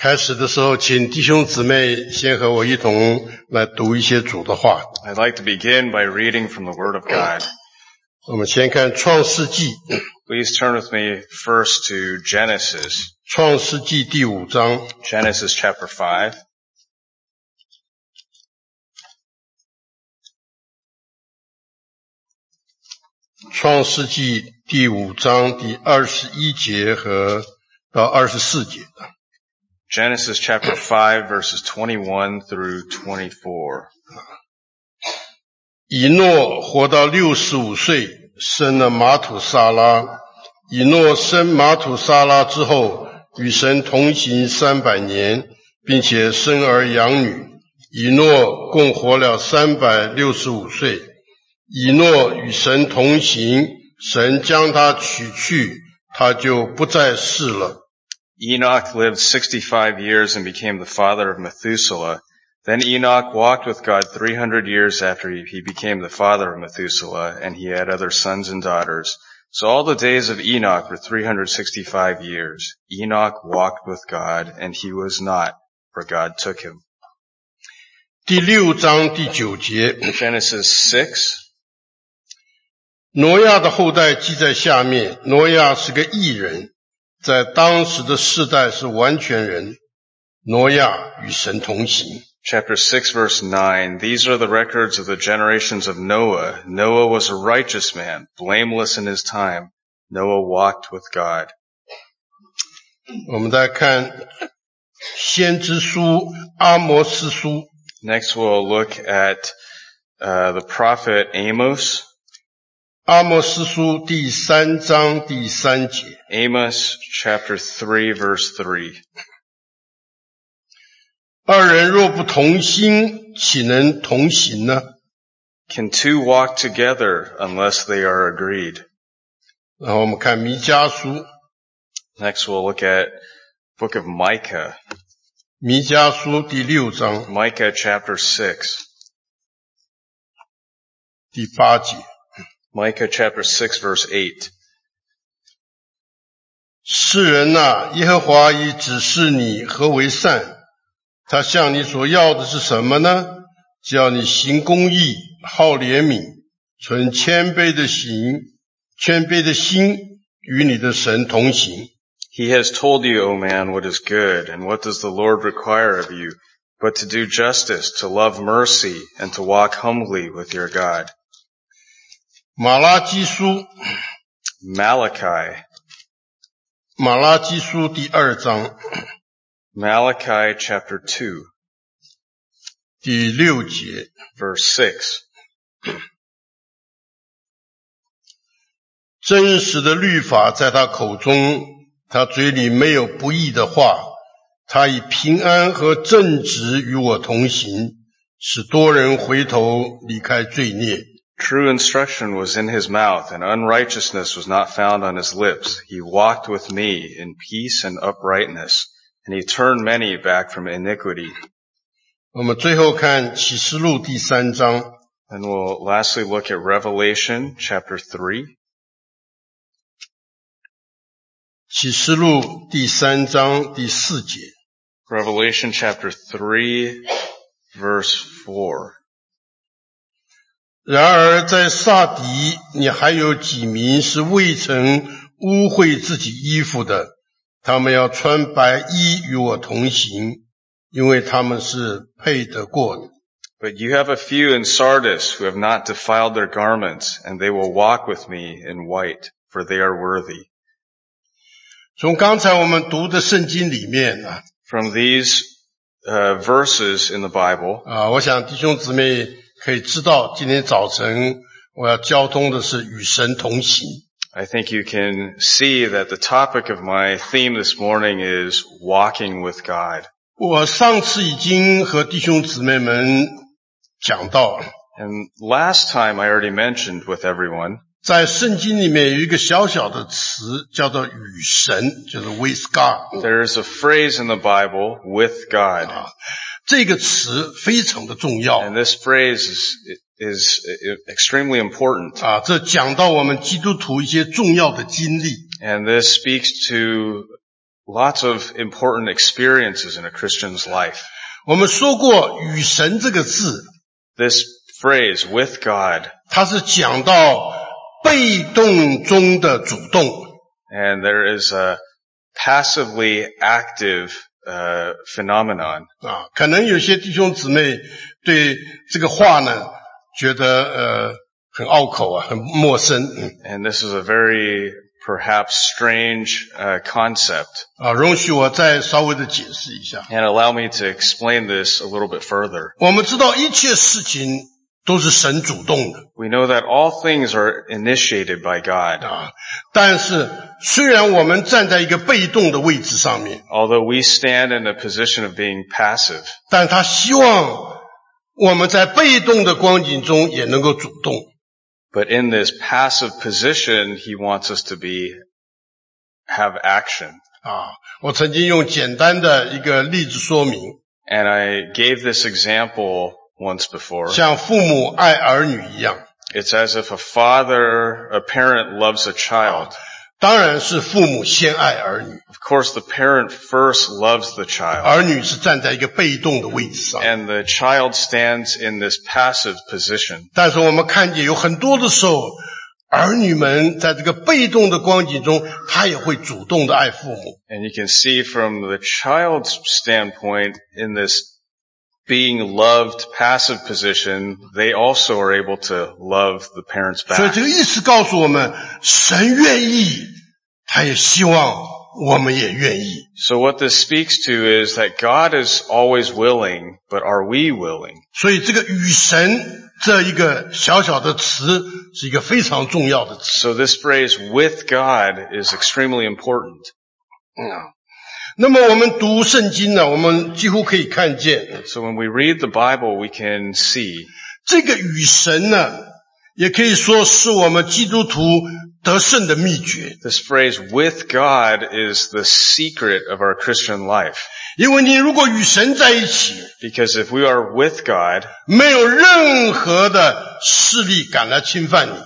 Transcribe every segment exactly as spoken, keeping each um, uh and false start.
开始的时候，请弟兄姊妹先和我一同来读一些主的话。 I'd like to begin by reading from the Word of God. 我们先看创世纪。 Please turn with me first to Genesis. 创世纪第五章。 Genesis chapter five. 创世纪第五章第二十一节和到二十四节。 Genesis chapter five verses twenty-one through twenty-four. 以诺活到六十五岁，生了马土撒拉。以诺生马土撒拉之后，与神同行三百年，并且生儿养女。以诺共活了三百六十五岁。以诺与神同行，神将他取去，他就不在世了。 Enoch lived sixty-five years and became the father of Methuselah. Then Enoch walked with God three hundred years after he became the father of Methuselah, and he had other sons and daughters. So all the days of Enoch were three hundred sixty-five years. Enoch walked with God, and he was not, for God took him. 第六章第九节 Genesis six. 挪亚的后代记在下面。挪亚是个义人，在当时的世代是完全人。挪亚与神同行。 Chapter six verse nine. These are the records of the generations of Noah. Noah was a righteous man, blameless in his time. Noah walked with God. 我们再看先知书阿摩司书。 Next we'll look at uh, the prophet Amos. 阿摩司书第三章第三节。 Amos chapter three verse three. 二人若不同心，岂能同行呢？ Can two walk together unless they are agreed? 然后我们看弥迦书。 Next we'll look at book of Micah. 弥迦书第六章 Micah chapter six. 第八节。 Micah chapter six verse eight. 世人啊，耶和华已指示你何为善，他向你所要的是什么呢？只要你行公义，好怜悯，存谦卑的行，谦卑的心，与你的神同行。 He has told you, O man, what is good, and what does the Lord require of you, but to do justice, to love mercy, and to walk humbly with your God. 马拉基书 Malachi. 马拉基书第二章 Malachi chapter two. 第六节 Verse six. 真实的律法在他口中，他嘴里没有不义的话，他以平安和正直与我同行，使多人回头离开罪孽。 True instruction was in his mouth, and unrighteousness was not found on his lips. He walked with me in peace and uprightness, and he turned many back from iniquity. 我们最后看启示录第三章。 And we'll lastly look at Revelation chapter three. 启示录第三章第四节。 Revelation chapter three, verse four. 然而在撒底，你还有几名是未曾污秽自己衣服的，他们要穿白衣与我同行，因为他们是配得过的。 But you have a few in Sardis who have not defiled their garments, and they will walk with me in white, for they are worthy. 从刚才我们读的圣经里面啊， From these uh, verses in the Bible, 啊，我想弟兄姊妹可以知道，今天早晨我要交通的是与神同行。 I think you can see that the topic of my theme this morning is walking with God. 我上次已经和弟兄姊妹们讲到， And last time I already mentioned with everyone, 在圣经里面有一个小小的词叫做与神，就是 with God。 there is a phrase in the Bible, with God. 这个词非常的重要 And this phrase is, is extremely important. 啊，这讲到我们基督徒一些重要的经历。 And this speaks to lots of important experiences in a Christian's life. 我们说过与神这个字， This phrase, with God, 它是讲到被动中的主动。 and there is a passively active uh, phenomenon. 啊，可能有些弟兄姊妹对这个话呢，觉得呃很拗口啊，很陌生。嗯 And this is a very perhaps strange uh, concept. 啊，容许我再稍微的解释一下。 And allow me to explain this a little bit further. 我们知道一切事情都是神主动的 We know that all things are initiated by God. 啊，但是虽然我们站在一个被动的位置上面， Although we stand in a position of being passive, 但他希望我们在被动的光景中也能够主动。 but in this passive position, He wants us to be, have action. 啊，我曾经用简单的一个例子说明， And I gave this example once before. 像父母爱儿女一样， It's as if a father, a parent loves a child. 当然是父母先爱儿女， Of course, the parent first loves the child. 儿女是站在一个被动的位置上。 And the child stands in this passive position. 但是我们看见有很多的时候，儿女们在这个被动的光景中，他也会主动的爱父母。 And you can see from the child's standpoint in this being loved passive position, they also are able to love the parents 所以 back. 这个意思告诉我们，神愿意，他也希望我们也愿意。 So what this speaks to is that God is always willing, but are we willing? 所以这个与神这一个小小的词是一个非常重要的词。 So this phrase, with God, is extremely important. 嗯啊，那么我们读圣经呢，我们几乎可以看见 So when we read the Bible, we can see 这个与神呢，也可以说是我们基督徒得胜的秘诀。 this phrase, with God, is the secret of our Christian life. 因为你如果与神在一起， Because if we are with God, 没有任何的势力敢来侵犯你，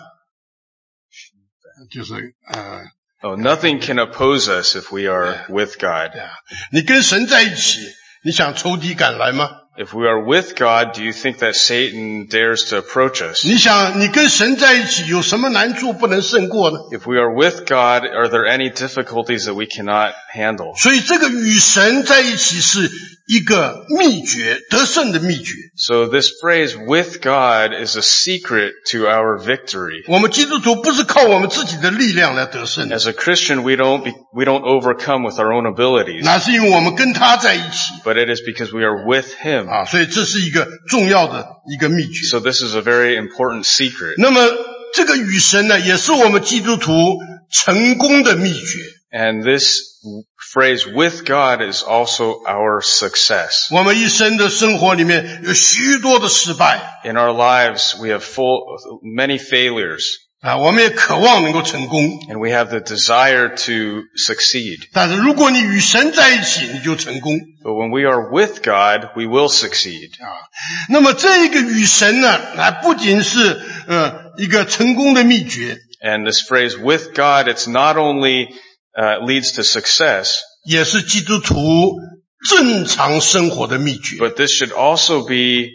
就是呃， oh, nothing can oppose us if we are with God. 对啊，你跟神在一起，你想仇敌敢来吗？ If we are with God, do you think that Satan dares to approach us? 你想你跟神在一起有什么难处不能胜过呢？ If we are with God, are there any difficulties that we cannot handle? 所以这个与神在一起是一个秘诀，得胜的秘诀。 So this phrase, with God, is a secret to our victory. 我们基督徒不是靠我们自己的力量来得胜的， As a Christian, we don't be, we don't overcome with our own abilities, 那是因为我们跟他在一起 but it is because we are with Him. 啊，所以这是一个重要的一个秘诀。 So this is a very important secret. 那么这个与神呢，也是我们基督徒成功的秘诀。 And this phrase, with God, is also our success. 我们一生的生活里面有许多的失败 In our lives, we have full, many failures, 啊，我们也渴望能够成功。 and we have the desire to succeed. 但是如果你与神在一起，你就成功 But when we are with God, we will succeed. 啊。那么这个与神呢，那不仅是呃一个成功的秘诀， And this phrase, with God, it's not only uh, leads to success, 也是基督徒正常生活的秘诀。 but this should also be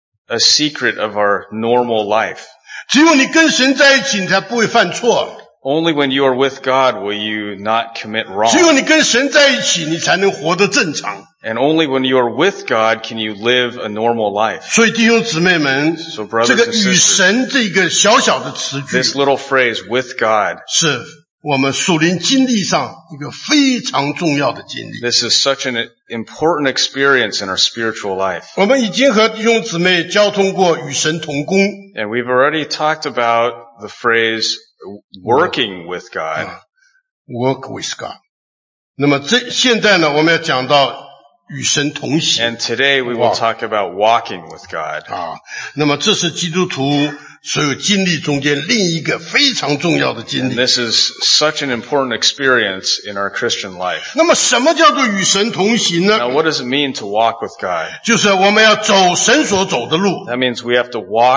a secret of our normal life. 只有你跟神在一起，你才不会犯错。 Only when you are with God will you not commit 只有 wrong. 你跟神在一起，你才能活得正常。 And only when you are with God can you live a normal life. 所以弟兄姊妹们， So brothers 这个 and 与 sisters, 神这个小小的词句， this little phrase, with God, 是我们属灵经历上一个非常重要的经历。 this is such an important experience in our spiritual life. 我们已经和弟兄姊妹交通过与神同工， And we've already talked about the phrase working with God. work with God。那么这现在呢，我们要讲到与神同行 And today we will talk about walking with God. 啊。那么这是基督徒所有经历中间另一个非常重要的经 And 历。 this is such an important experience in our Christian life. 那么什么叫做与神同行呢？ Now, what does it mean to walk with God? 就是我们要走神所走的路， That means we have to walk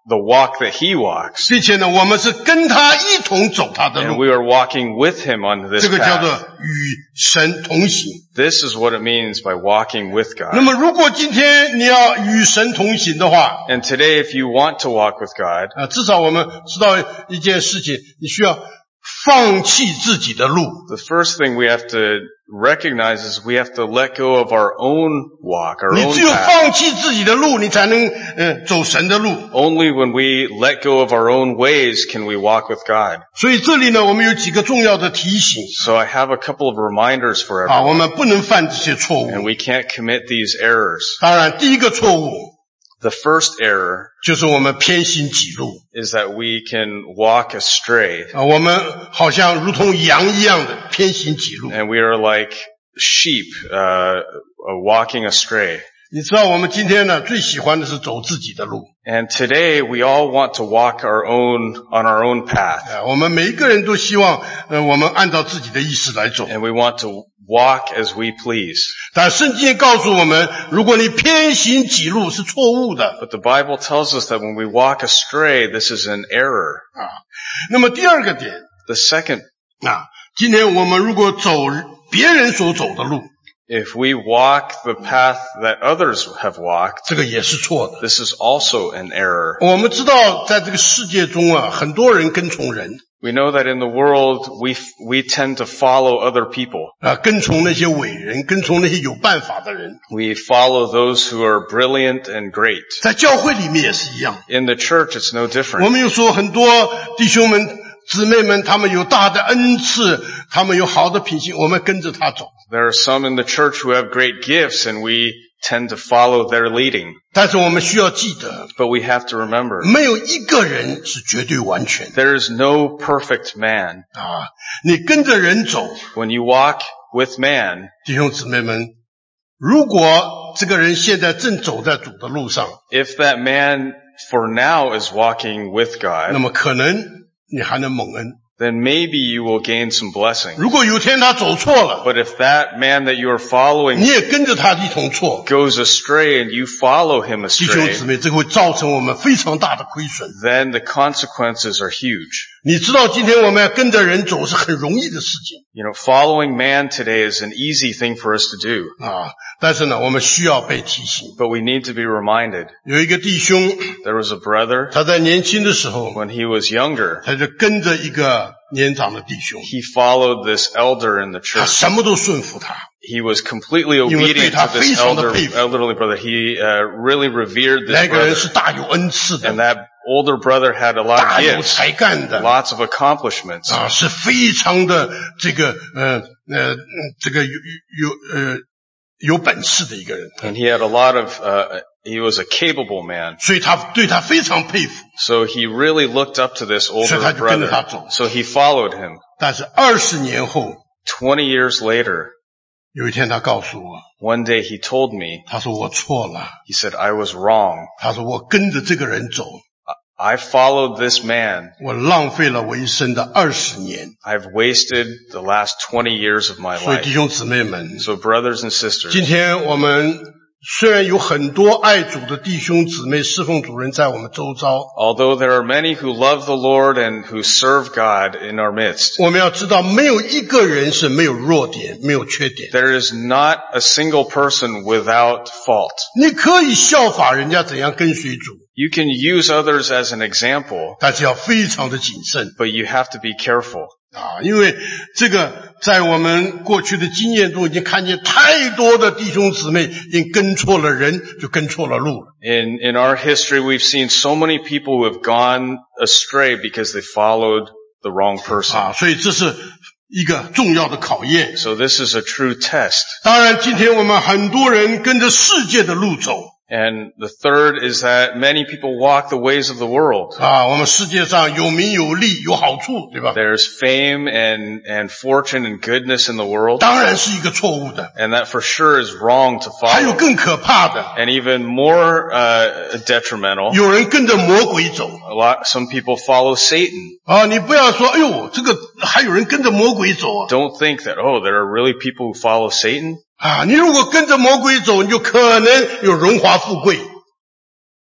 the walk that he walks. 并且呢，我们是跟他一同走他的 And 路， we are walking with him on this 这个叫 path. 做与神同行。 This is what it means by walking with 那 God. 么如果今天你要与神同行的话， And today, if you want to walk with God, 啊，至少我们知道一件事情，你需要放弃自己的路， the first thing we have to recognize is we have to let go of our own walk, our 你 own 只有 path. 放弃自己的路，你才能呃走神的路。 Only when we let go of our own ways can we walk with God. 所以这里呢，我们有几个重要的提醒 So I have a couple of reminders for 啊，我 everyone. 们不能犯这些错误。 And we can't commit these errors. 当然，第一个错误 The first error 就是我们偏行己路 is that we can walk astray. 啊，我们好像如同羊一样的偏行己路。 And we are like sheep, uh, uh, walking astray. 你知道，我们今天呢最喜欢的是走自己的路 And today we all want to walk our own, on our own path. 啊，我们每一个人都希望呃我们按照自己的意思来走。 And we want to walk as we please. 但圣经告诉我们，如果你偏行己路是错误的 But the Bible tells us that when we walk astray, this is an error. 啊。那么第二个点 The second, 啊，今天我们如果走别人所走的路， if we walk the path that others have walked, 这个也是错的。 this is also an error. 我们知道，在这个世界中啊，很多人跟从人 We know that in the world, we, we tend to follow other people. 啊，跟从那些伟人，跟从那些有办法的人。 We follow those who are brilliant and great. 在教会里面也是一样。 In the church, it's no 我 different. 们又说，很多弟兄们、姊妹们，他们有大的恩赐，他们有好的品行，我们跟着他走。 There are some in the church who have great gifts, and we tend to follow their leading. 但是我们需要记得， But we have to remember, 没有一个人是绝对完全的 there is no perfect man. 啊！你跟着人走， When you walk with man, 弟兄姊妹们，如果这个人现在正走在主的路上， if that man for now is walking with 那 God, 么可能你还能蒙恩。 then maybe you will gain some blessing. 如果有一天他走错了， But if that man that you are following 你也跟着他一同错， goes astray and you follow him 弟兄 astray, 姊妹，这个会造成我们非常大的亏损。 then the consequences are huge. 你知道，今天我们要跟着人走是很容易的事情 You know, following man today is an easy thing for us to do, 啊，但是呢，我们需要被提醒。 but we need to be reminded. 有一个弟兄， There was a brother, 他在年轻的时候， when he was younger, 他就跟着一个年长的弟兄， he followed this elder in the 他 church. 什么都顺服他。 He was completely 因为对 obedient 他 to 非 this 常的 elder, 佩服。 elderly brother. He uh, really revered 那 this 个人 brother. 是大有恩赐 And 的， that older brother had a lot 大 of 有 gifts, 才干的 lots of accomplishments. 啊，是非常的这个呃呃这个有有呃有本事的一个人， And he had a lot of, uh, he was a capable man. 所以他对他非常佩服。 So he really looked up to this 所以 older 他就跟着他 brother. 走。 So he followed him. 但是二十年后， Twenty years later, 有一天他告诉我， one day he told me, 他说我错了， he said, I was wrong. 他说我跟着这个人走， I followed this man. 我浪费了我一生的二十年。 I've wasted the last twenty years of my 所以弟 life. 兄姊妹们， So brothers and sisters, 今天我们虽然有很多爱主的弟兄姊妹、侍奉主人在我们周遭， although there are many who love the Lord and who serve God in our midst, 我们要知道，没有一个人是没有弱点、没有缺点。 there is not a single person without fault. 你可以效法人家怎样跟随主， You can use others as an example, 但是要非常的谨慎 but you have to be careful. 啊！因为这个在我们过去的经验中，已经看见太多的弟兄姊妹已经跟错了人，就跟错了路了。 In, in our history, we've seen so many people who have gone astray because they followed the wrong person. 啊，所以这是一个重要的考验。 So this is a true test. 当然，今天我们很多人跟着世界的路走 And the third is that many people walk the ways of the world. 啊，我们世界上有名有利有好处，对吧？ There's fame and, and fortune and goodness in the world. 当然是一个错误的。 And that for sure is wrong to 还有 follow. 更可怕的， And even more uh, detrimental, 有人跟着魔鬼走 a lot, some people follow Satan. 啊！你不要说，哎呦，这个还有人跟着魔鬼走啊！ Don't think that, oh, there are really people who follow Satan. 啊，你如果跟着魔鬼走，你就可能有荣华富贵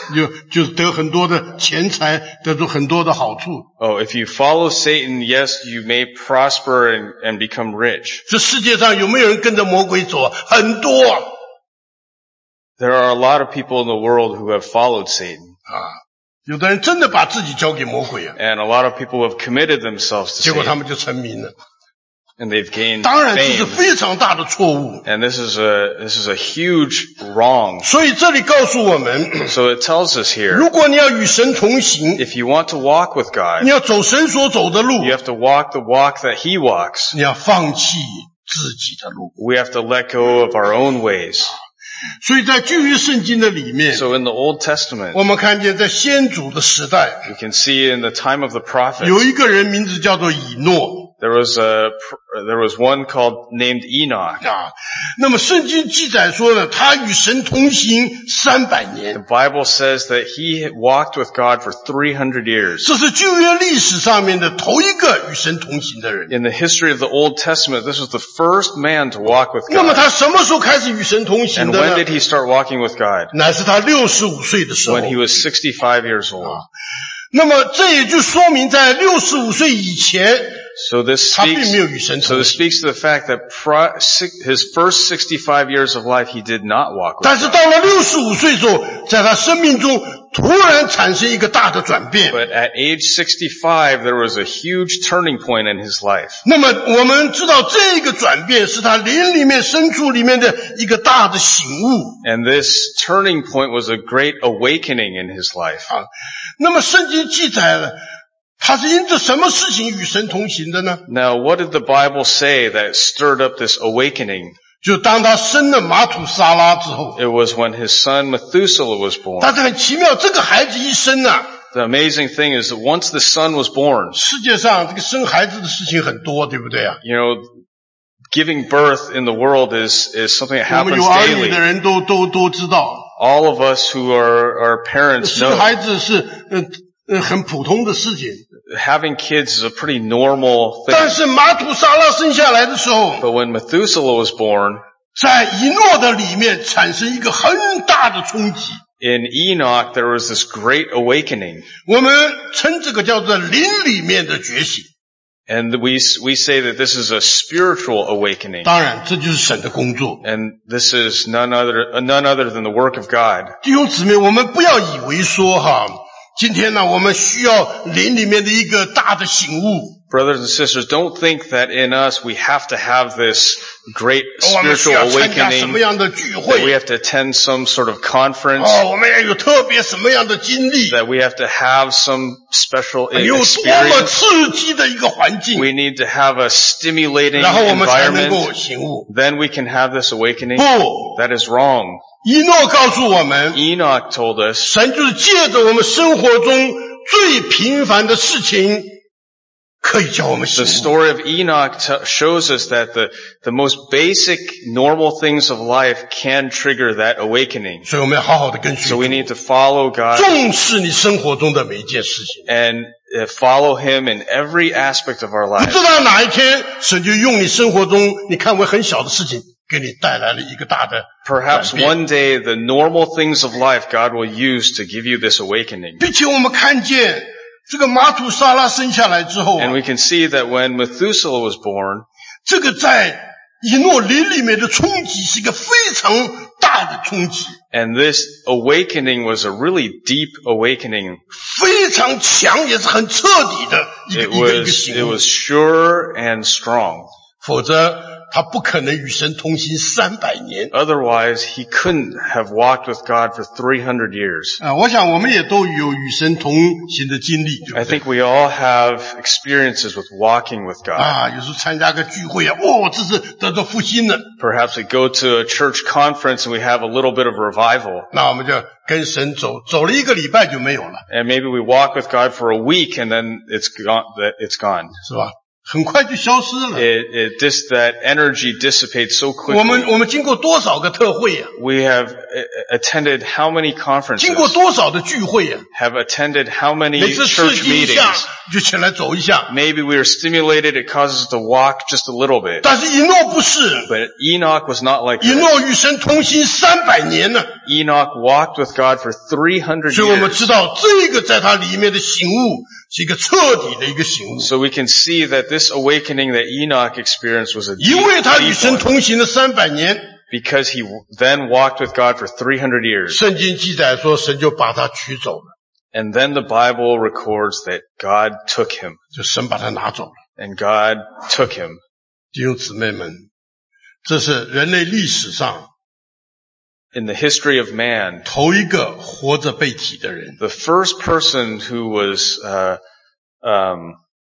就就是得很多的钱财，得到很多的好处。 Oh, if you follow Satan, yes, you may prosper and, and become rich. 这世界上有没有人跟着魔鬼走？很多啊！ There are a lot of people in the world who have followed Satan. 啊，有的人真的把自己交给魔鬼啊， And a lot of people have committed themselves to 结果他 Satan. 们就成名了。 And they've gained 当然，这是 fame. 非常大的错误。 And this is a, this is a huge wrong. 所以这里告诉我们， So it tells us here, 如果你要与神同行， if you want to walk with 你 God, 要走神所走的路， you have to walk the walk that He walks. 你要放弃自己的路。 We have to let go of our own ways. 所以在旧约圣经的里面， So in the Old Testament, 我们看见在先祖的时代， you can see in the time of the prophets, 有一个人名字叫做以诺 there was a, there was one called, named Enoch. 啊。那么圣经记载说呢，他与神同行三百 The 年， Bible says that he walked with God for three hundred years. 这是旧约历史上面的头一个与神同行的人。 In the history of the Old Testament, this was the first man to walk with 那么 God. 他什么时候开始与神同行 And 的 when 呢 did？he start walking with God? 乃是他六十五岁的时候。 When he was sixty-five years old. 那么这也就说明，在六十五岁以前， So this 他并 speaks, 没有与神 so 同 this 行。 speaks to the fact that pri- si- his first sixty-five years of life, he did not walk with 但是 God. 到了六十五岁之后，在他生命中突然产生一个大的转变。 But at age sixty-five, there was a huge turning point in his life. 那么我们知道，这个转变是他灵里面深处里面的一个大的醒悟。 And this turning point was a great awakening in his life. 那么圣经记载了，他是因着什么事情与神同行的呢？ Now, what did the Bible say that stirred up this awakening? 就当他生了马土沙拉之后， It was when his son Methuselah was born. 但是很奇妙，这个孩子一生啊， The amazing thing is that once the son was born, 世界上这个生孩子的事情很多，对不对啊？ you know, giving birth in the world is, is something that 我们 happens 有儿女的 daily. 人都都都知道， All of us who are, are parents 生 know 孩子是呃呃很普通的事情。 having kids is a pretty normal 但 thing. 是马土沙拉生下来的时候， But when Methuselah was born, 在以诺的里面产生一个很大的冲击。 in Enoch, there was this great awakening. 我们称这个叫做灵里面的觉醒。 And we, we say that this is a spiritual awakening. 当然，这就是神的工作。 And this is none other, none other than the work of God. 弟兄姊妹，我们不要以为说哈，今天呢，我们需要灵里面的一个大的醒悟。 Brothers and sisters, don't think that in us we have to have this great 我们需 spiritual 要参加什么 awakening, 样的聚 that we 会？ have to attend some sort of conference, 哦，我们要有特别什么样的经历？ that we have to have some special 有多么 experience. 刺激的一个环境， We need to have a stimulating 然后我们才能够 environment. 醒悟。 Then we can have this awakening. 不， That is wrong. 以诺告诉我们， Enoch told us 神就是借着我们生活中最平凡的事情，可以叫我们醒 the 悟。 story of Enoch t- shows us that the, the most basic normal things of life can trigger that awakening. 所以我们要好好的跟随 So 主， we need to follow God 重视你生活中的每一件事情。 and uh, follow Him in every aspect of our 不 life. 知道哪一天，神就用你生活中你看为很小的事情，给你带来了一个大的 Perhaps 转变， one day the normal things of life God will use to give you this awakening. 并且我们看见这个马土沙拉生下来之后啊 And we can see that when Methuselah was born, 这个在以诺灵里面的冲击是一个非常大的冲击， and this awakening was a really deep awakening. 非常强，也是很彻底的一个 It 一个一个 was, it 醒悟。 was sure and strong. 否则他不可能与神同行三百年 Otherwise, he couldn't have walked with God for three hundred years. 啊！我想我们也都有与神同行的经历，对 I 不对？ think we all have experiences with walking with God. 啊，有时候参加个聚会啊，哦，这是得到复兴了， Perhaps we go to a church conference and we have a little bit of revival. 那我们就跟神走，走了一个礼拜就没有了， And maybe we walk with God for a week and then it's gone, it's gone. 是吧？ 很快就消失了。 It, it dis, that energy dissipates so 我们 quickly. 我们经过多少个特会啊， We have uh, attended how many 经过 conferences, 多少的聚会啊， have attended how many 每次刺 church 激一下 meetings. 就起来走一下。 Maybe we are stimulated, it causes us to walk just a little bit. 但是以诺不是， But Enoch was not like 以 that. 诺与神同行三百年呢， Enoch walked with God for three hundred 所以我们 years. 知道这个在他里面的醒悟是一个彻底的一个醒悟， So we can see that this awakening that Enoch experienced was a 因为 deep, 他与 deep 神 one, 同行了三百年。 because he then walked with God for three hundred years. 圣经记载说，神就把他取走了， And then the Bible records that God took him. 就神把他拿走了。 And God took him. 弟兄姊妹们，这是人类历史上 In the history of man, 头一个活着被提的人。 the first person who was uh, um,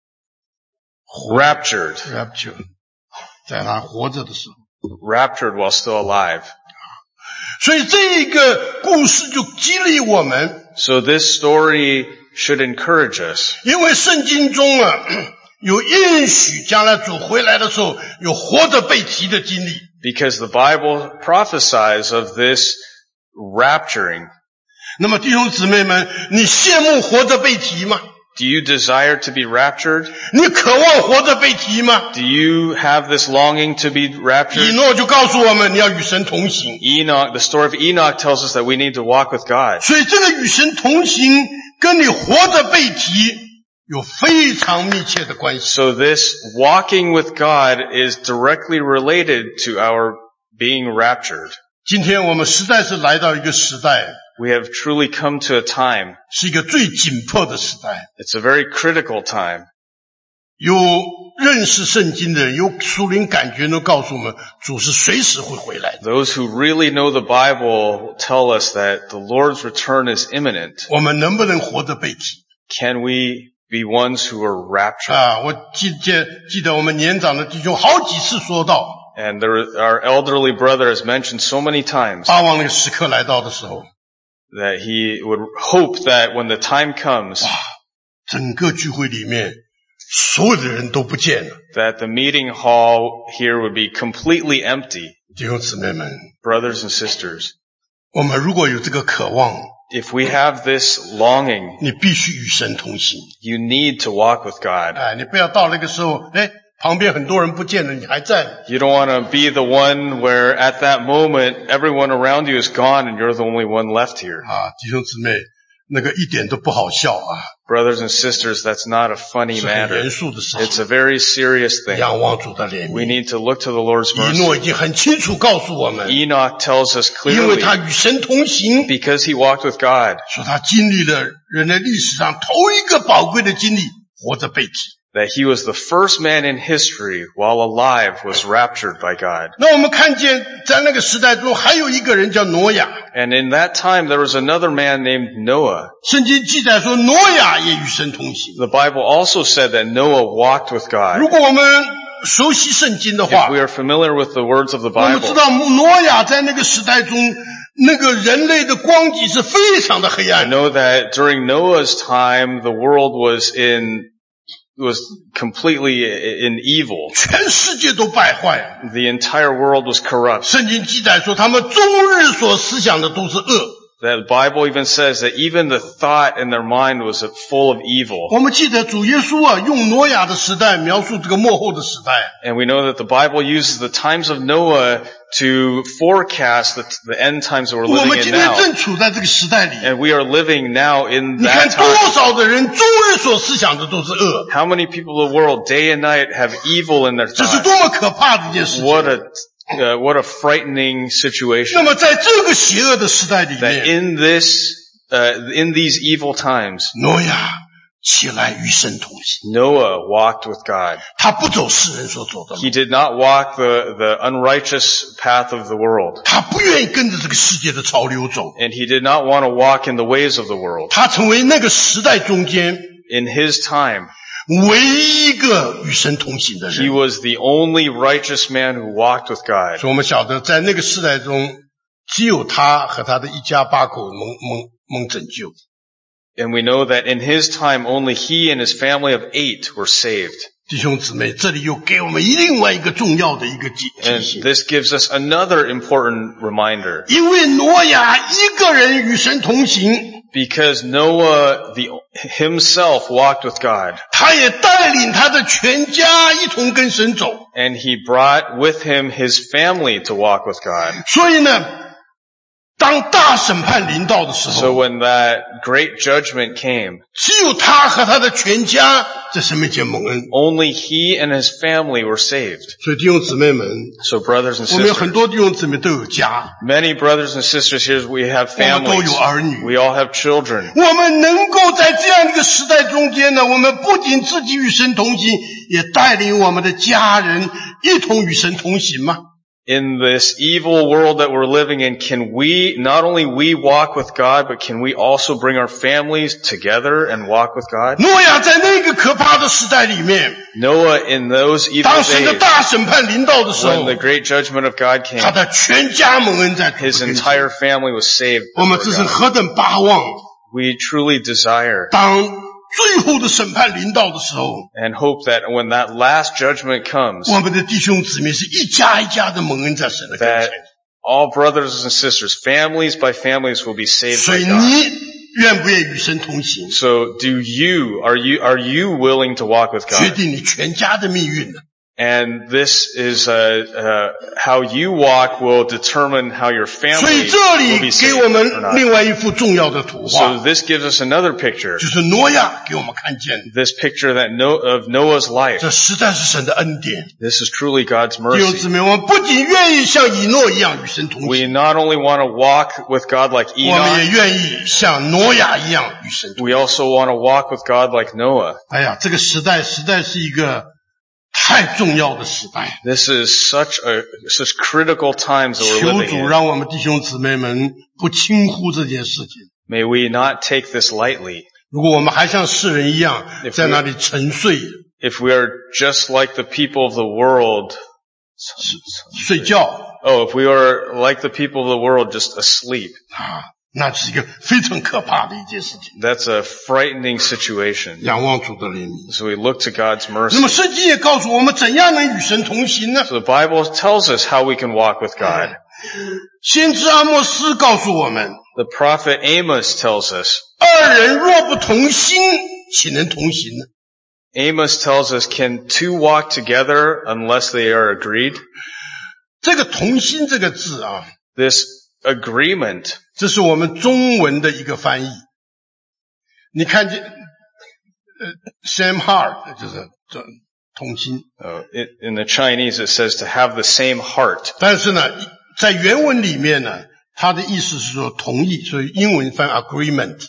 raptured, rapture， 在他活着的时候。 raptured while still alive. 所以这个故事就激励我们， So this story should encourage us. 因为圣经中啊有应许将来主回来的时候有活着被提的经历。 Because the Bible prophesies of this rapturing. 那么弟兄姊妹们，你羡慕活着被提吗？ Do you desire to be raptured? 你渴望活着被提吗？ Do you have this longing to be 以 raptured? 诺就告诉我们，你要与神同行。 Enoch, the story of Enoch tells us that we need to walk with God. 所以这个与神同行跟你活着被提有非常密切的关系。 So this walking with God is directly related to our being raptured. 今天我们实在是来到一个时代， We have truly come to a time. 是一个最紧迫的时代。 It's a very critical time. 有认识圣经的人，有属灵感觉都告诉我们，主是随时会回来的。 Those who really know the Bible tell us that the Lord's return is imminent. 我们能不能活着被提 Can we be ones who are raptured? 啊？我记记记得我们年长的弟兄好几次说到， And there, our elderly brother has mentioned so many times 巴望那个时刻来到的时候， that he would hope that when the time comes, 整个聚会里面所有的人都不见了。 that the meeting hall here would be completely empty. 弟兄姊妹们， Brothers and sisters, 我们如果有这个渴望， if we have this longing, 你必须与神同行。 you need to walk with God. 哎，你不要到那个时候，哎，旁边很多人不见了，你还在。 You don't want to be the one where at that moment everyone around you is gone and you're the only one left here. 啊，弟兄姊妹，那个一点都不好笑啊， Brothers and sisters, that's not a funny 是很 matter. 严肃的事 It's 情。 a very serious thing. 仰望主的怜 We 悯。 need to look to the Lord's 以 mercy. 诺已经很清楚告诉我们， Enoch tells us 因为 clearly 他与神同行， because he walked with God, 说他经历了人类历史上头一个宝贵的经历，活着被提。 that he was the first man in history while alive was raptured by God. 那我们看见在那个时代中还有一个人叫挪亚， And in that time there was another man named Noah. 圣经记载说挪亚也与神同行。 The Bible also said that Noah walked with 如 God. 果我们熟悉圣经的 If 话， we are familiar with the words of the 我们知 Bible, 道挪亚在那个时代中，那个人类的光景是非常的黑 I 暗。 know that during Noah's time the world was in was completely in evil. 全世界都败坏。 The entire world was corrupt. 圣经记载说，他们终日所思想的都是恶。 The Bible even says that even the thought in their mind was full of evil. 我们记得主耶稣啊，用挪亚的时代描述这个末后的时代。 And we know that the Bible uses the times of Noah to forecast the, the end times that we're 我们 living 今 in 天 now. 正处在这个时代里。 And we are living now in 你看 that 多 time. 少的人终日所思想的都是恶， How many people in the world day and night have evil in their 这是 thoughts? 多么可怕的一件事情。 What a uh, what a frightening 那 situation. 么在这个邪恶的时代里 That 面， in this uh, in these evil times, 挪亚起来与神同行， Noah walked with God. 他不走世人所走的路， He did not walk the, the unrighteous path of the world. 他不愿意跟着这个世界的潮流走， And he did not want to walk in the ways of the world. 他成为那个时代中间 In his time, 唯一一个与神同行的 he 人。 was the only righteous man who walked with God. 所以我们晓得，在那个时代中，只有他和他的一家八口蒙蒙蒙拯救。 And we know that in his time, only he and his family of eight were saved. 弟兄姊妹，这里又给我们另外一个重要的一个提 And 醒。 this gives us another important reminder. 因为挪亚一个人与神同行， Because Noah the, himself walked with God. 他也带领他的全家一同跟神走。 And he brought with him his family to walk with God. 所以呢，当大审判临到的时 So 候， when that great judgment came, 只有他和他的全家在神面前蒙恩。 only he and his family were saved. 所以弟兄姊妹们， So brothers and 我们有很 sisters, 多弟兄姊妹都有家， many brothers and sisters here, we have 我们都 families. 有儿女。 We all have children. 我们能够在这样一个时代中间呢，我们不仅自己与神同行，也带领我们的家人一同与神同行吗？ In this evil world that we're living in, can we, not only we walk with God, but can we also bring our families together and walk with God? 诺亚在那个可怕的时代里面， Noah, in those evil 当神的 days, 大审判临到的时候 when，the great judgment of God 他 came, 的全家蒙恩在主的 his 跟前。 entire family was saved. 我们 before 这是 God. 何等巴望！ We truly desire 当最后的审判临到的时候， and hope that when that last judgment comes, 我们的弟兄姊妹是一家一家的蒙恩在神的跟 that 前。 all brothers and sisters, families by families, will be saved 所 by 以 God. 你愿不愿意与神同行？ So do you, are you, are you willing to walk with 决 God? 定你全家的命运的。 And this is, uh, uh, how you walk will determine how your 所以 family 这 will 里 be 给 saved 我 or 们 not. 另外一幅重要的图 So 画， this gives us another picture. 就是挪亚给我们看见的， This picture that no, of Noah's life. 这实在是神的恩典。 This is truly God's 弟兄姊 mercy. 妹，我们不仅愿意像以诺一样与神同 We 行， not only want to walk with God like 我们也 Enoch, 愿意像挪亚一样与神同行。 we also want to walk with God like Noah. 哎呀，这个时代实在是一个太重要的时代。 This is such a, such critical times that we're 求 living 主 in. 让我们弟兄姊妹们不轻忽这件事情。 May we not take this lightly. 如果我们还像世人一样 If 在那里沉睡 If we are just like the people of the world, 睡觉 oh, if we are like the people of the world just asleep, 啊，那是一个非常可怕的一件事情。 that's a frightening situation. 仰望主的怜悯。 So we look to God's 那么 mercy. 圣经也告诉我们怎样能与神同行呢？ So the Bible tells us how we can walk with God. 先知阿莫斯告诉我们， The prophet Amos tells us, 二人若不同心，岂能同行呢？ Amos tells us, can two walk together unless they are agreed? 这个同心这个字啊， This agreement, 这是我们中文的一个翻译。你看见，呃 ，same heart 就是这同心， uh, in, in the Chinese it says to have the same heart. 但是呢，在原文里面呢，它的意思是说同意，所以英文翻 agreement。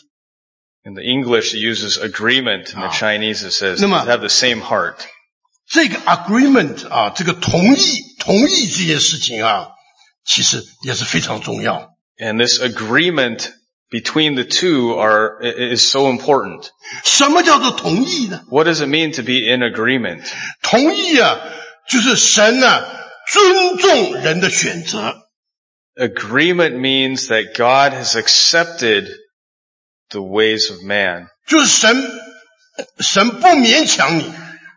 In the English it uses agreement. In the Ah. Chinese it says 那 to 么 have the same heart. 这个 agreement 啊，这个同意同意这件事情啊，其实也是非常重要。 And this agreement between the two are, is so important. 什么叫做同意呢？ What does it mean to be in agreement? 同意啊，就是神呢、尊重人的选择。 Agreement means that God has accepted the ways of man. 就是神，神不勉强你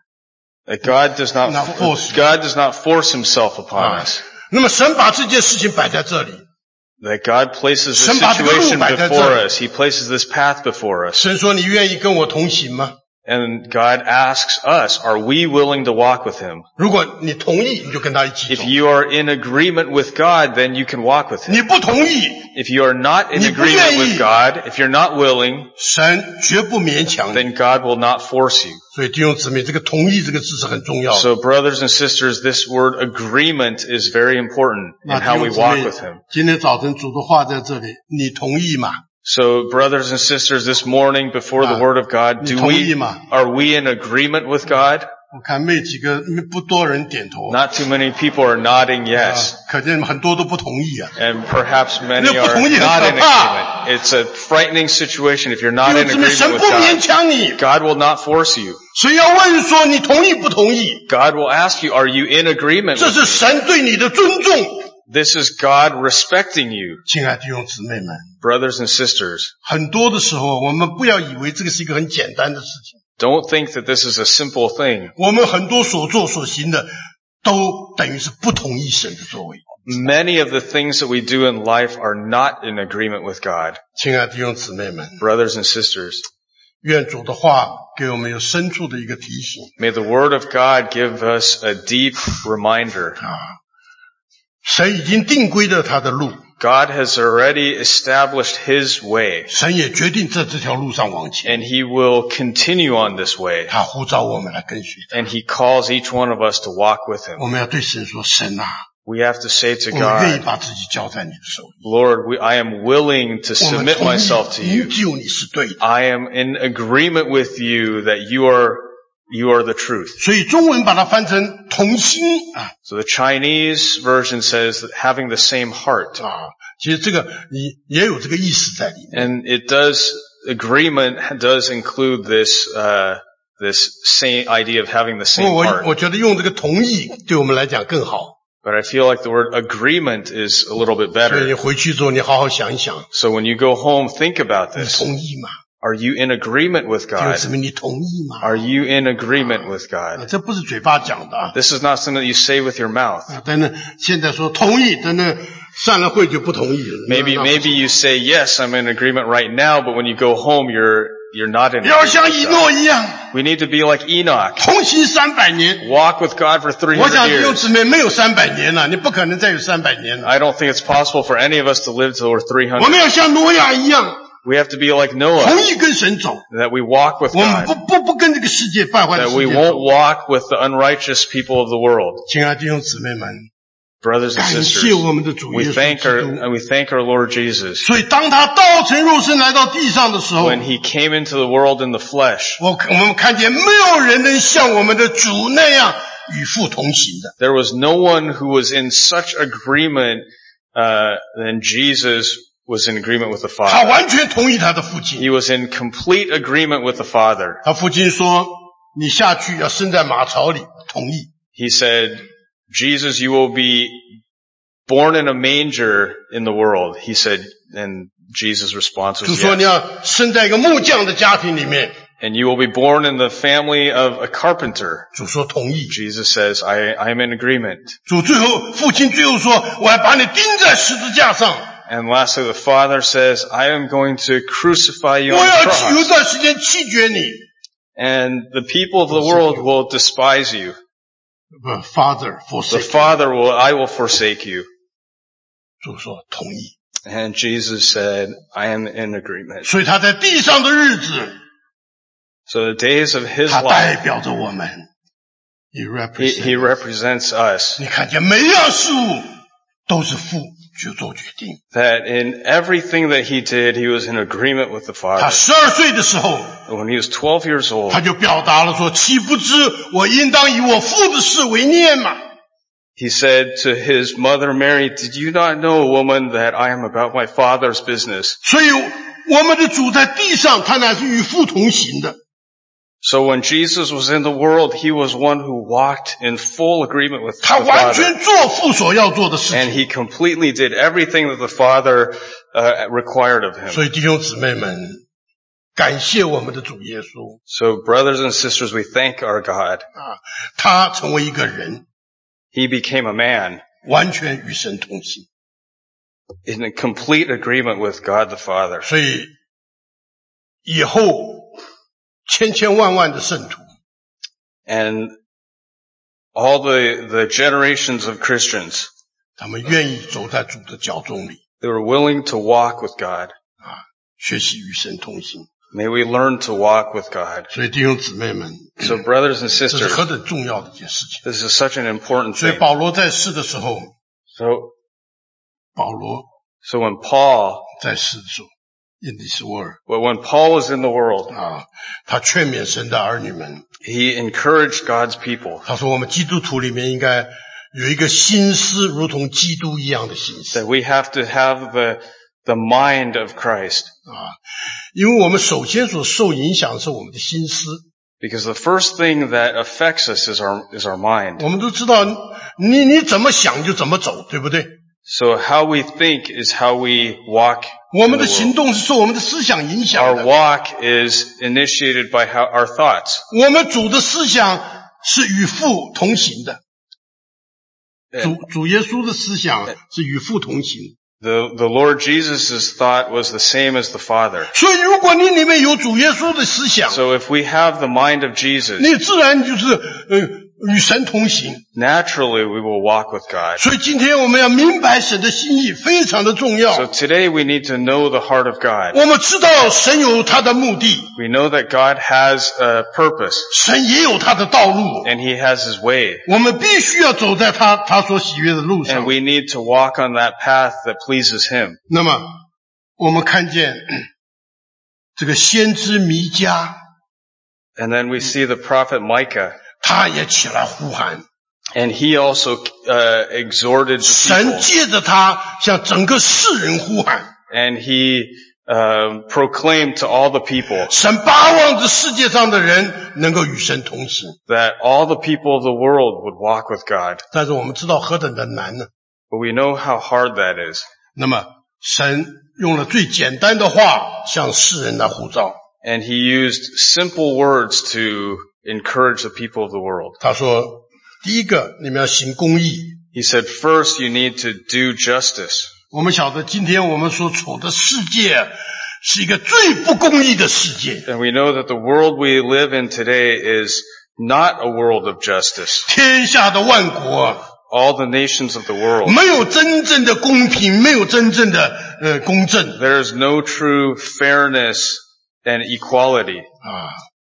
That God does not, Not force. God does not force himself upon 啊 us. 那么神把这件事情摆在这里， That God places this 神把这个路 situation 摆在这 before 里。 us. He places this path before us. 神说你愿意跟我同行吗？ And God asks us, are we willing to walk with him? 如果你同意，你就跟他一起走 If；you are in agreement with God, then you can walk with him. 你不同意， If you are not in 你不愿意。 agreement with God, if you're not willing, 神绝不勉强你。 then God will not force you. 所以弟兄姊妹，这个同意这个字是很重要的。 So brothers and sisters, this word agreement is very important 那 in 弟 how 兄 we 姊 walk 妹 with him. 今天早晨主的话在这里，你同意吗？ So brothers and sisters, this morning before the Ah, word of God, do 你同意 we, 吗？ are we in agreement with God? 我看没几个，不多人点头。 Not too many people are nodding 啊 yes. 可见很多都不同意啊。 And perhaps many 那不 are 同意很 not in 可怕。 agreement. It's a frightening situation if you're 弟 not 兄 in 姊妹， agreement 神 with 不勉 God. 强你， God will not force you. 所以要问说你同意不同意？ God will ask you, are you in agreement 这 with 是 me? 神对你的尊重。 This is God respecting you, 亲爱的弟兄姊妹们， brothers and sisters. 很多的时候，我们不要以为这个是一个很简单的事情。 Don't think that this is a simple thing. 我们很多所做所行的都等于是不同意神的作为。 Many of the things that we do in life are not in agreement with God. 亲爱的弟兄姊妹们， Brothers and sisters, 愿主的话给我们有深处的一个提醒。 may the Word of God give us a deep reminder. 啊，神已经定规了他的路， God has already established His way, 神也决定在这条路上往前， and He will continue on this way. 他呼召我们来跟随他。 And He calls each one of us to walk with Him. 我们要对神说：神啊， We have to say to 我们愿意 God, 把自己交在你的手里， Lord, we, I am willing to 我们 submit 同 myself to 意 you. 只有你是对的。 I am in agreement with you that you are, you are the truth. 所以中文把它翻成同心啊 So the Chinese version says that having the same heart. 啊，其实这个也也有这个意思在里面。 And it does, agreement does include this, uh, this same idea of having the 不过 same 我 heart. 我觉得用这个同意对我们来讲更好。 But I feel like the word agreement is a little bit 所以你 better. 回去之后，你好好想一想， So when you go home, think about 你 this. 同意吗？ Are you in agreement with 弟兄 God? 姊妹，你同意吗？ Are you in agreement with 啊 God? 这不是嘴巴讲的啊。 This is not something that you say with your mouth. 啊但是现在说同意，但那散了会就不同意了。 Maybe, 那那 maybe you say, yes, I'm in agreement right now, but when you go home, you're, you're not in 要 agreement 像以 with 诺 God. 一样， We need to be like Enoch. 同行三百年。 Walk with God for 我 three 想 hundred 弟兄 years. 姊妹没有三百年了，你不可能再有三百年了。 I don't think it's possible for any of us to live till we're 我们 three hundred. 要像挪亚一样， We have to be like Noah, 同意跟神走。 that we walk with 我们不 God, 不不跟这个世界败坏的 that 世 we 界 won't 走。 walk with the unrighteous people of the world. 亲爱的弟兄姊妹们， Brothers and 感谢 sisters, 我们的主 we 耶稣 thank 基 our, 督。 and we thank our Lord Jesus. 所以当他道成肉身来到地上的时候， When he came into the world in the flesh, 我我们看见没有人能像我们的主那样与父同行的。 there was no one who was in such agreement, uh, than Jesus was in agreement with the 他 Father. 完全同意他的父亲。 He was in complete agreement with the Father. 他父亲说：“你下去要生在马槽里。”同意。 He said, Jesus, you will be born in a manger in the world. He said, and Jesus' response 主 was 说：“你 yes. 要生在一个木匠的家庭里面。 And you will be born in the family of a carpenter. ” 主说：“同意。 Jesus says, I, I am in agreement. ” 主最后，父亲最后说：“我要把你钉在十字架上， And lastly, the Father says, I am going to crucify you 我 on 要 the 有一 cross. 段时间弃绝你。” And the people of the world will despise you. 不 ，Father The forsake。 Father will, I will forsake you. 主说：“同意。 And Jesus said, I am in agreement. ” 所以他在地上的日子， So the days of his 他代 life, 表着我们。He he, he represents。 represents us. 你看见每一样事物都是父去做决定。 That in everything that he did, he was in agreement with the 他 Father. 十二岁的时候， When he was twelve years old, 他就表达了说：“岂不知我应当以我父的事为念吗？” he said to his mother Mary, did you not know, woman, that I am about my Father's business? 所以我们的主在地上，他乃是与父同行的。 So when Jesus was in the world, he was one who walked in full agreement with 他 the 完 Father. 全做父所要做的事 And 情。 he completely did everything that the Father uh, required of him. 所以弟兄姊妹们，感谢我们的主耶稣 So brothers and sisters, we thank our God. 啊，他成为一个人， He became a man 完全与神同行。 in a complete agreement with God the Father. 所以以后千千万万的圣徒， And all the, the generations of Christians, 他们愿意走在主的脚中里 they were willing to walk with God. 啊，学习与神同行。 May we learn to walk with God. 所以弟兄姊妹们， So brothers and 这是 sisters, 何等重要的一件事情。 this is such an important 所以 thing. 保罗在世的时候， So, 保罗 so when Paul, 在世的时候 ，in this world well, when Paul was in the world, 啊，他劝勉神的儿女们， he encouraged God's people 他说我们基督徒里面应该有一个心思如同基督一样的心思 that we have to have the, the mind of Christ. 啊，因为我们首先所受影响的是我们的心思。 Because the first thing that affects us is our, is our mind. 我们都知道，你你怎么想就怎么走，对不对？ So how we think is how we walk. 我们的行动是受我们的思想影响 Our 的。 walk is initiated by how, our thoughts. 我们主的思想是与父同行的。主主耶稣的思想是与父同行。 The, the Lord Jesus' thought was the same as the Father. 所以如果你里面有主耶稣的思想， So if we have the mind of Jesus, 你自然就是呃与神同行。 naturally we will walk with God. 所以今天我们要明白神的心意，非常的重 So 要。 today we need to know the heart of God. 我们知道神有他的目的， We know that God has a purpose 神也有他的道路， and He has His way. 我们必须要走在他他所喜悦的路 And 上。 we need to walk on that path that pleases Him. 那么我们看见这个先知弥迦， And then we see the prophet Micah, 他也起来呼喊， and he also uh, exhorted the 神 people, 借着他向整个世人呼喊， and he uh, proclaimed to all the people 神巴望着世界上的人能够与神同行。 that all the people of the world would walk with God. 但是我们知道何等的难呢？ But we know how hard that is. 那么神用了最简单的话向世人来呼召， And he used simple words to encourage the people of the world. 他说：第一个，你们要行公义。 He said, first you need to do justice. 我们晓得今天我们所处的世界是一个最不公义的世界， And we know that the world we live in today is not a world of justice. 天下的万国 All the nations of the world. 没有真正的公平，没有真正的呃公正 There is no true fairness and equality, 啊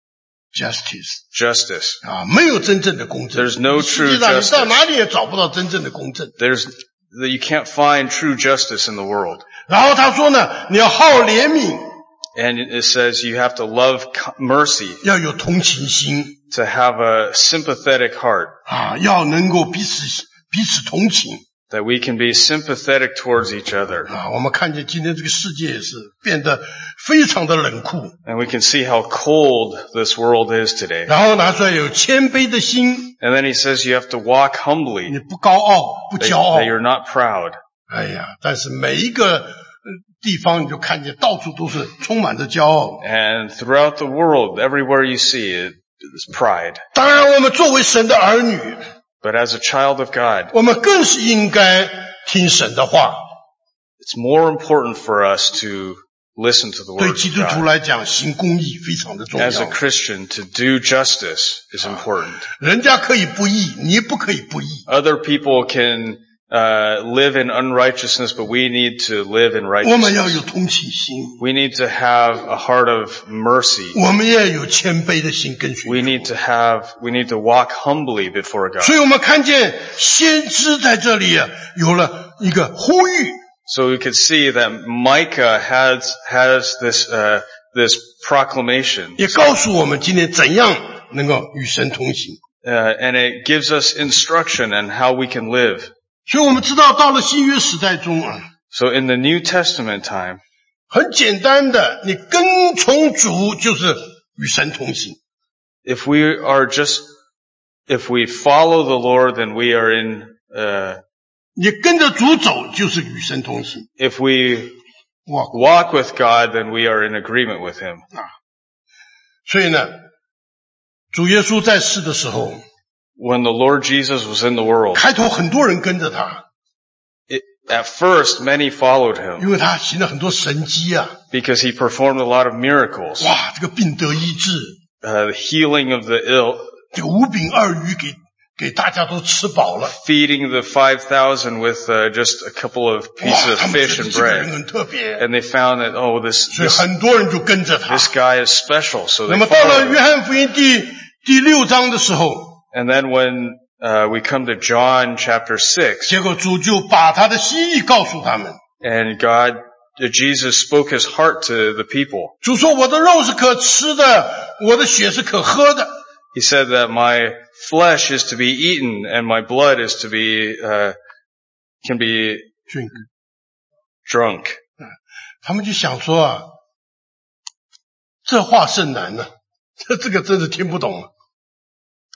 ，justice justice. 啊，没有真正的公正。 There's no 世界 true 上你到 justice. 哪里也找不到真正的公正。 There's that you can't find true justice in the world. 然后他说呢，你要好怜悯， And it says you have to love co- mercy, 要有同情心 to have a sympathetic heart, 啊，要能够彼此彼此同情 that we can be sympathetic towards each other. 啊。我们看见今天这个世界也是变得非常的冷酷， And we can see how cold this world is today. 然后拿出来有谦卑的心， And then he says you have to walk 你 humbly, 不高傲，不 that, 骄傲 that。you're not proud. 哎呀，但是每一个呃地方你就看见到处都是充满着骄傲。 And throughout the world, everywhere you see it, is pride. 当然，我们作为神的儿女， But as a child of God, 我们更是应该听神的话。 it's more important for us to listen to the 对 word 基 of 督徒 God. 来讲，行公义非常的重要 As a。Christian, to do justice is important. 人家可以不义，你不可以不义。 Other people can uh, live in unrighteousness, but we need to live in 我们要 righteousness. 有同情心， We need to have a heart of mercy. 我们也要有谦卑的心跟随 We 主。 need to have, we need to walk humbly before God. 所以我们看见先知在这里啊有了一个呼吁， So we could see that Micah has, has this, uh, this proclamation. 也告诉我们今天怎样能够与神同行。 Uh, and it gives us instruction on how we can live. 所以我们知道，到了新约时代中啊， So in the New Testament time, 很简单的，你跟从主就是与神同行。 if we are just, if we follow the Lord, then we are in, uh, 你跟着主走就是与神同行。 if we 哇！ walk with God, then we are in agreement with Him. 所以呢，主耶稣在世的时候， When the Lord Jesus was in the world, 开头很多人跟着他， it, at first many followed Him 因为他行了很多神迹啊， because He performed a lot of miracles, 哇，这个病得医治， uh, the healing of the ill, 这个五饼二鱼给给大家都吃饱了， feeding the five thousand with uh, just a couple of 哇 pieces，of 他们觉 fish 得 and 这个人 bread. 很特别， And they found that, oh, this, 所以 this, 很多人就跟着他。 this guy is special. So 那 they 么到了 followed 约 him. 翰福音第第六章的时候， And then when uh, we come to John chapter six, 结果主就把他的心意告诉他们。 and God, Jesus spoke His heart to the people. 主说：“我的肉是可吃的，我的血是可喝的。 He said that my flesh is to be eaten and my blood is to be, uh, can be Drink。 drunk. ” 他们就想说啊，这话甚难呢、这这个真是听不懂了。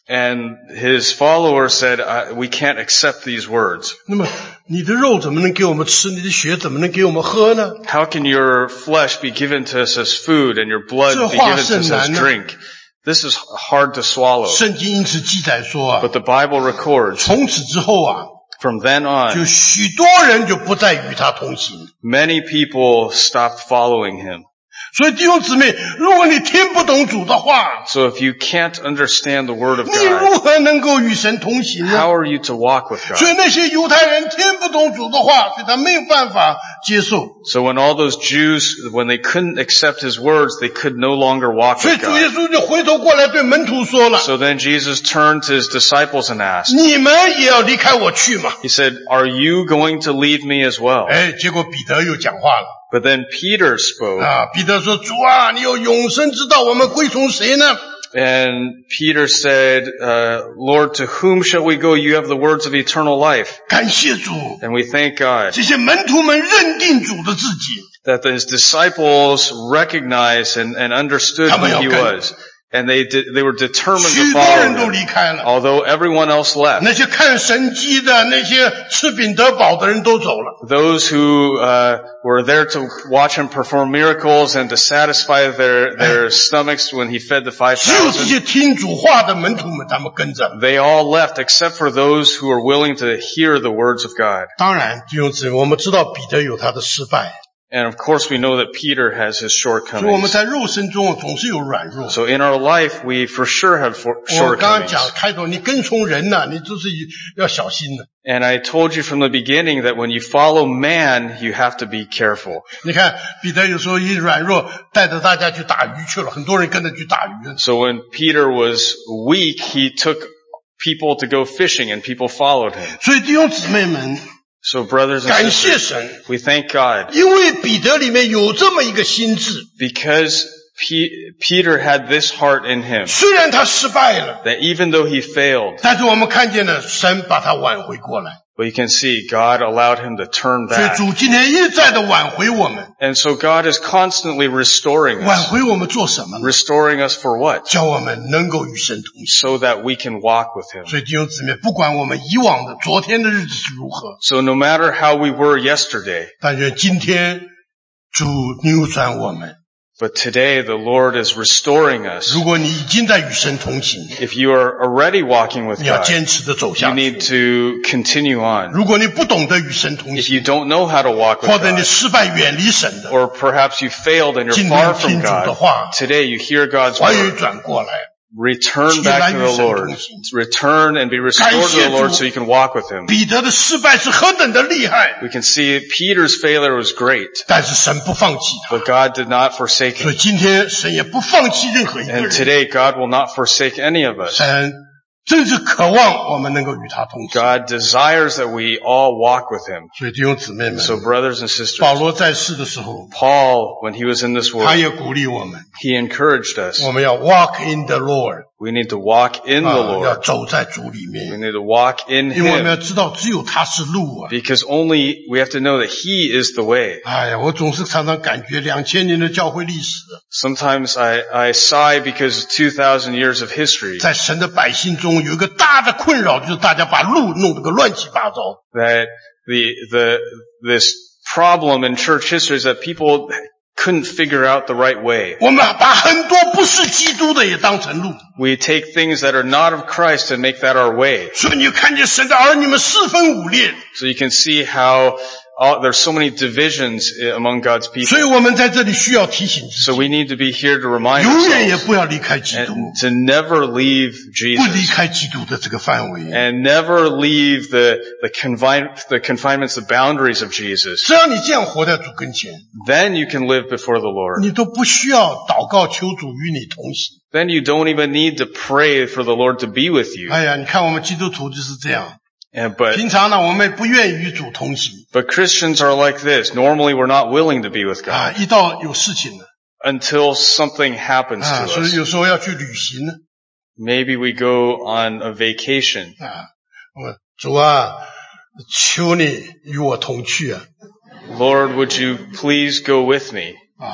And his followers said, uh, we can't accept these words. 那么你的肉怎么能给我们吃？你的血怎么能给我们喝呢？ How can your flesh be given to us as food and your blood be given to us as drink? This is hard to swallow. 圣经因此记载说啊， But the Bible records, 从此之后啊， from then 就 on, 许多人就不再与他同行。 many people stopped following him. 所以弟兄姊妹，如果你听不懂主的话， So if you can't understand the Word of 你如 God, 何能够与神同行呢？ how are you to walk with 所以 God? 那些犹太人听不懂主的话，所以他没有办法接受。 So when all those Jews, when they couldn't accept His words, they could no longer walk 所以 with 主耶 God. 稣就回头过来对门徒说了 So then Jesus turned to His disciples and：“ asked, 你们也要离开我去嘛 He said, are you going to leave me as？” well? 哎，结果彼得又讲话了 But then Peter spoke, 啊！彼得说：“主啊，你有永生之道，我们归从谁呢？” and Peter said, uh, Lord, to whom shall we go? You have the words of eternal life. 感谢主， And we thank God 这些门徒们认定主的自己， that His disciples recognized and, and understood who He was. And they did, they were determined 许 to 多 follow 人都 Him, 离开了。 although everyone else left. 那些看神迹的，那些吃饼得饱的人都走了。 Those who uh, were there to watch Him perform miracles and to satisfy their, their stomachs when He fed the 只有这 five thousand, 些听主话的门徒们，他们跟着。 they all left except for those who were willing to hear the words of God. 当然，弟兄姊妹，我们知道彼得有他的失败， And of course we know that Peter has his 所以我们 shortcomings. 在肉身中总是有软弱。 So in our life we for sure have for- 我刚刚 shortcomings. 讲开头，你跟从人呐、你就是要小心的。 And I told you from the beginning that when you follow man, you have to be careful. 你看彼得有时候一软弱，带着大家去打鱼去了，很多人跟着去打鱼。 So when Peter was weak, he took people to go fishing and people followed him. 所以弟兄姊妹们， So brothers and 感谢 sisters, 神， we thank God 因为彼得里面有这么一个心智， because P- Peter had this heart in him 虽然他失败了， that even though he failed, 但是我们看见了神把他挽回过来。 but you can see God allowed him to turn 所以 back. 主今天一再的挽回我们， And so God is constantly restoring 挽 us. 回我们做什么呢？ Restoring us for what? 叫我们能够与神同行。 So that we can walk with him. 所以弟兄姊妹，不管我们以往的昨天的日子是如何， So no matter how we were yesterday, 但愿今天主扭转我们。 but today the Lord is restoring us. 如果你已经在与神同行， If you are already walking with 你要 God, 坚持的走 you 下去。 need to continue on. 如果你不懂得与神同 If 行， you don't know how to walk 或 with 者你 God, 失败远离神的， or perhaps you failed and you're 今 far 天 from 听主的 God, 话， today you hear God's 怀疑 word. 转过来， Return back to the Lord. Return and be restored to the Lord so you can walk with Him. 彼得的失败是何等的厉害， We can see Peter's failure was great, 但是神不放弃他。 but God did not forsake 所 him. 以今天神也不放弃任何一个 And 人。 today God will not forsake any of us. 神真是渴望我们能够与他同行。 God desires that we all walk with Him. 所以弟兄姊妹们， So brothers and 保 sisters, 罗在世的时候， Paul, when he was in this 他 world, 也鼓励我们， he encouraged us. 我们要 walk in the Lord， We need to walk in the 啊，要 Lord. 走在主里 We 面， need to walk in 因为我们要 Him 知道只有他是路啊。 because only we have to know that He is the way. 哎呀，我总是常常感觉两千年的教会历史， Sometimes I, I sigh because two thousand years of history 在神的百姓中有一个大的困扰，就是大家把路弄得个乱七八糟。 that the, the, this problem in church history is that people couldn't figure out the right way. 我们把很多不是基督的也当成路， We take things that are not of Christ and make that our way. 所以你看见神的儿女们四分五裂。 So you can see how all, there's so many divisions among God's 所以 people. 我们在这里需要提醒自 So 己， we need to be here to remind 永远也 ourselves 不要离开基督， and to never leave 不离 Jesus 开基督的这个范围。 and never leave the, the, confine, the confinements, the boundaries of Jesus. 只要你这样活在主跟前， Then you can live before the Lord. 你都不需要祷告求主与你同行。 Then you don't even need to pray for the Lord to be with you. 哎呀，你看我们基督徒就是这样， And, but 平常呢我们不愿意与主同行 But Christians are like this. Normally we're not willing to be with 啊， God 一到有事情了 until something happens 啊， to 所以 us. 有时候要去旅行呢 Maybe we go on a vacation. 啊，我主啊，求你与我同去啊 Lord, would you please go with me? 啊！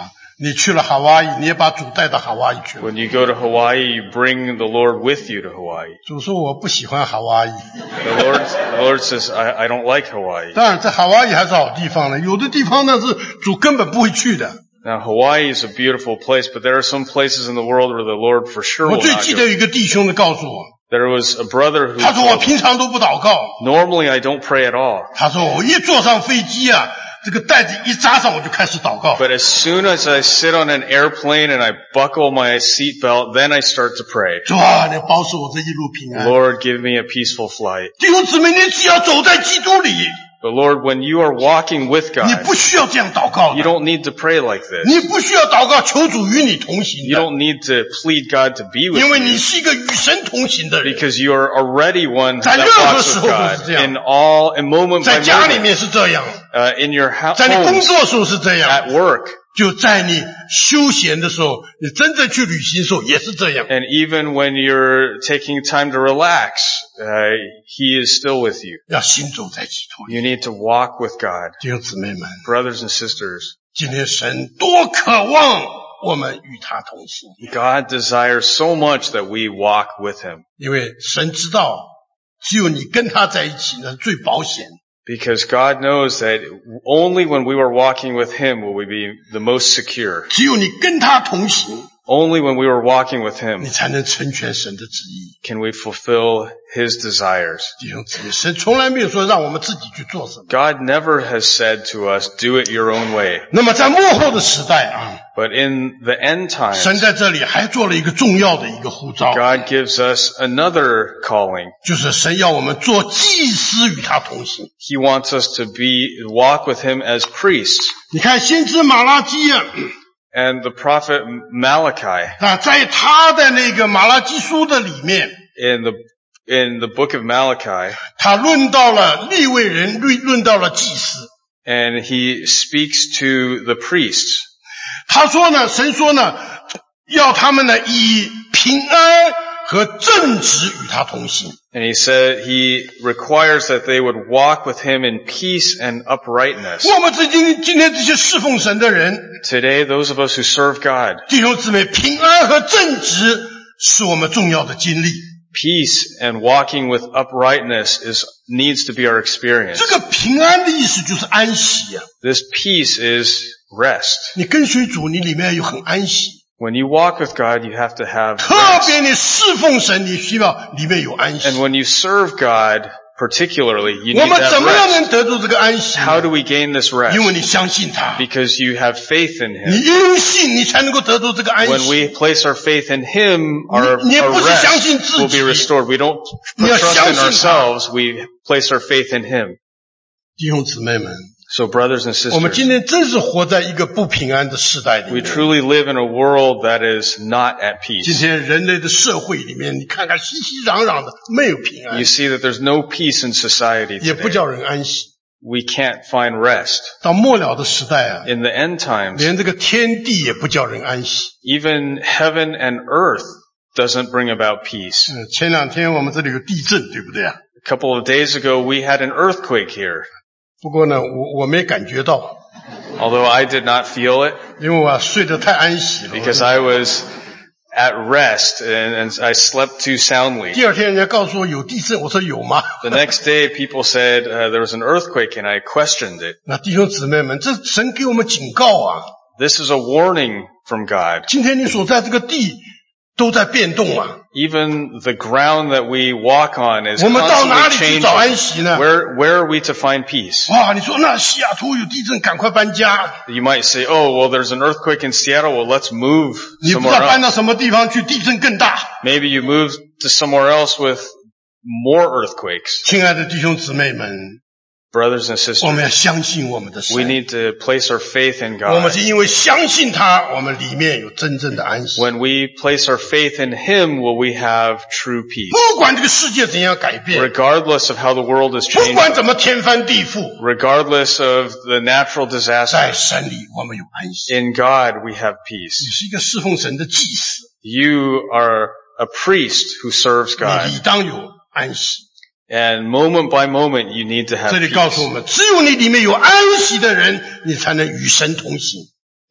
你去了夏威夷，你也把主带到夏威夷去了。 When you go to Hawaii, you bring the Lord with you to Hawaii. 主说我不喜欢夏威夷。 The Lord, the Lord says, I, I don't like Hawaii. 当然在夏威夷还是好地方呢，有的地方呢是主根本不会去的。 Now, Hawaii is a beautiful place, but there are some places in the world where the Lord for sure 我 will 最 not 记得 go. 有一个弟兄的告诉我， There was a brother who 他说我 told me, 平常都不祷告， normally I don't pray at all. 他说我一坐上飞机啊，这个袋子一扎上我就开始祷告。 But as soon as I sit on an airplane and I buckle my seatbelt, then I start to pray. 主啊，你保守我这一路平安。 Lord, give me a peaceful flight. 弟兄姊妹，你只要走在基督里， But Lord, when you are walking with 你 God, 不需要这样祷告 you 的， don't need to pray like this. 你不需要祷告求主与你同行 You 的， don't need to plead God to be with 因为你 you 是一个与神同行的人。 because you are already one 在 that 任何 walks 时 with 候都是 God 这样。 in all, in moment 在 by 家里 moment, 面是这样， uh, in your ho- 在你工 homes, 作时候是这样， at work, 就在你休闲的时候，你真正去旅行的时候也是这样。 and even when you're taking time to relax, uh, He is still with you. 要行走在基督里， You need to walk with God. 弟兄姊妹们， Brothers and sisters, 今天神多渴望我们与他同行， God desires so much that we walk with Him 因为神知道，只有你跟他在一起那是最保险。 because God knows that only when we are walking with Him will we be the most secure. 只有你跟他同行， Only when we are walking with 你 Him 才能成全神的旨意。 can we fulfill His desires. 弟兄姊妹，神从来没有说让我们自己去做什么。 God never has said to us, do it your own way. 那么在幕后的时代啊， But in the end 神 times, 在这里还做了一个重要的一个呼召， God gives us another calling. 就是神要我们做祭司与他同行。 He wants us to be, walk with Him as priests. 你看先知马拉基啊， And the prophet Malachi, 啊，在他的那个马拉基书的里面， in the, in the book of Malachi, 他论到了利未人，论论到了祭司。 and he speaks to the priests. 他说呢，神说呢，要他们呢以平安和正直与他同行。 And he said, he requires that they would walk with him in peace and uprightness. 我们这今今天这些侍奉神的人， Today, those of us who serve God, 弟兄姊妹，平安和正直是我们重要的经历。 peace and walking with uprightness is, needs to be our experience. 这个平安的意思就是安息啊！ This peace is rest. 你跟随主，你里面有很安息。 When you walk with God, you have to have 特 rest. 别你侍奉神，你需要里面有安息 And。when you serve God, particularly, you 我 need 们 that 怎么样 rest. 能得住这个安息呢？ How do we gain this rest? 因为你相信他， Because you have faith in 你 Him. 因信，你才能够得到这个安 When 息。 we place our faith in Him, our, 你- 你不是 our 相信 rest 自己。 will be restored. We don't 你要 trust 相 信 in 他。 ourselves, we place our faith in Him. 弟兄姊妹们， So brothers and 我们 sisters, 今天真是活在一个不平安的时代里 we 面。 truly live in a world that is not at 今 peace. 天人类的社会里面，你看看熙熙攘攘的，没有平安 You，see that there's no peace in society 也不 today. 叫人安息。 We can't find rest. 到末了的时代啊， In the end times, 连这个天地也不叫人安息。 even heaven and earth doesn't bring about peace. 嗯，前两天我们这里有地震，对不对啊？ A couple of days ago, we had an earthquake here. 不过呢，我我没感觉到， Although I did not feel it 因为我啊睡得太安息了。 because I was at rest and, and I slept too soundly. 第二天人家告诉我有地震，我说有吗？ The next day, people said uh, there was an earthquake, and I questioned it. 那弟兄姊妹们，这神给我们警告啊！ This is a warning from God. 今天你所在这个地都在变动啊！ Even the ground that we walk on is 我们到哪 constantly 里去找安 changing. 息呢？ Where, where are we to find peace? 哇，你说那西雅图有地震，赶快搬家！ You might say, oh, well, there's an earthquake in Seattle. Well, let's move 你不知 somewhere 道搬 else. 到什么地方去，地震更大。 Maybe you move to somewhere else with more earthquakes. 亲爱的弟兄姊妹们， Brothers and 我们 sisters, 要相信我们的 we 神。 need to place our faith in 我们 God. 是因为相信他，我们里面有真正的安息。 When we place our faith in Him, will we have true peace? 不管这个世界怎样改变， Regardless of how the world is 不管 changing, 怎么天翻地覆， regardless of the natural 在 disasters, 神里我们有安息。 in God we have 你 peace. 是一个侍奉神的祭司， You are a priest who serves 你 God. 理当有安息。 And moment by moment, you need to 这 have 里告诉我 peace. 们，只有你里面有安息的人，你才能与神同行。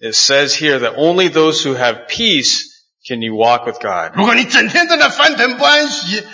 it says here that only those who have peace can you walk with God. 如果你整天在那翻腾不安息，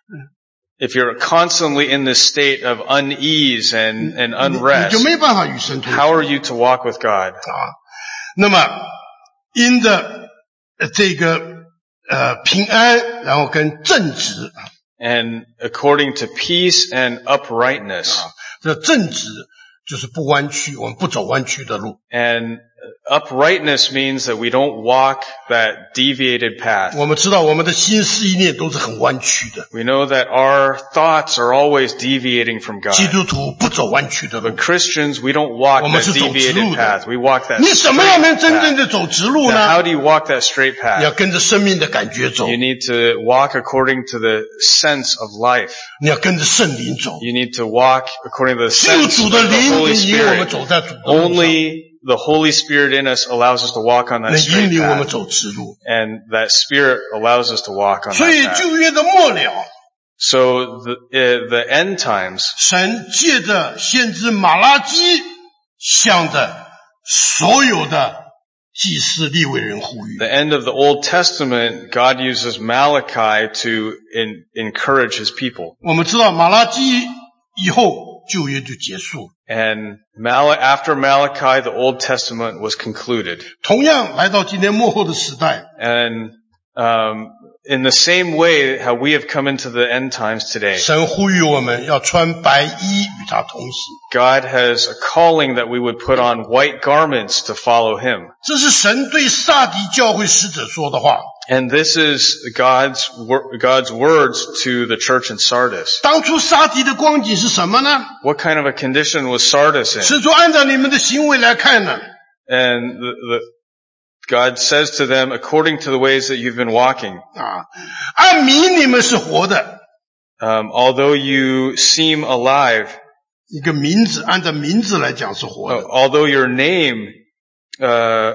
If you're constantly in this state of unease and, and 你 unrest, 就没办法与神同行。 how are you to walk with God? 啊，那么因着呃这个呃平安，然后跟正直， And according to peace and uprightness. 啊，这正直就是不弯曲，我们不走弯曲的路。 And uprightness means that we don't walk that deviated path. 我们知道我们的心思意念都是很弯曲的， We know that our thoughts are always deviating from 基 God. 督徒不走弯曲的路 But。Christians, we don't walk 我们 that 是走直路 deviated 的。 path. We walk that 你怎么样能 straight 真正 path. 的走直路 Now, 呢？ how do you walk that straight 你要 path? 跟着生命的感觉走， You need to walk according to the sense of life. 你要跟着圣灵走。 You need to walk according to the 只有 sense 主 of 的 the 灵 Holy 能引我们 Spirit. 走在主的路上， Only the Holy Spirit in us allows us to walk on that 能引 straight 领我们 path. 走直路。 And that Spirit allows us to walk on 所以 that path. 旧约的末了， So the, uh, the end times, 神借着先知马拉基，向着所有的祭司利未人呼吁 the。end of the Old Testament, God uses Malachi to in, encourage His people. 我们知道马拉基以后旧约就结束， And Mal- after Malachi, the Old Testament was concluded. 同样来到今天末后的时代， And um, in the same way, how we have come into the end times today, 神呼吁我们要穿白衣与他同行。 God has a calling that we would put on white garments to follow Him. 这是神对撒底教会使者说的话。 And this is God's wor- God's words to the church in Sardis. 当初撒底的光景是什么呢？ What kind of a condition was Sardis in? 是说按照你们的行为来看呢， And the, the, God says to them, according to the ways that you've been walking, 啊，按名你们是活的， um, although you seem alive, 一个名字按照名字来讲是活 uh, 的， although your name, uh,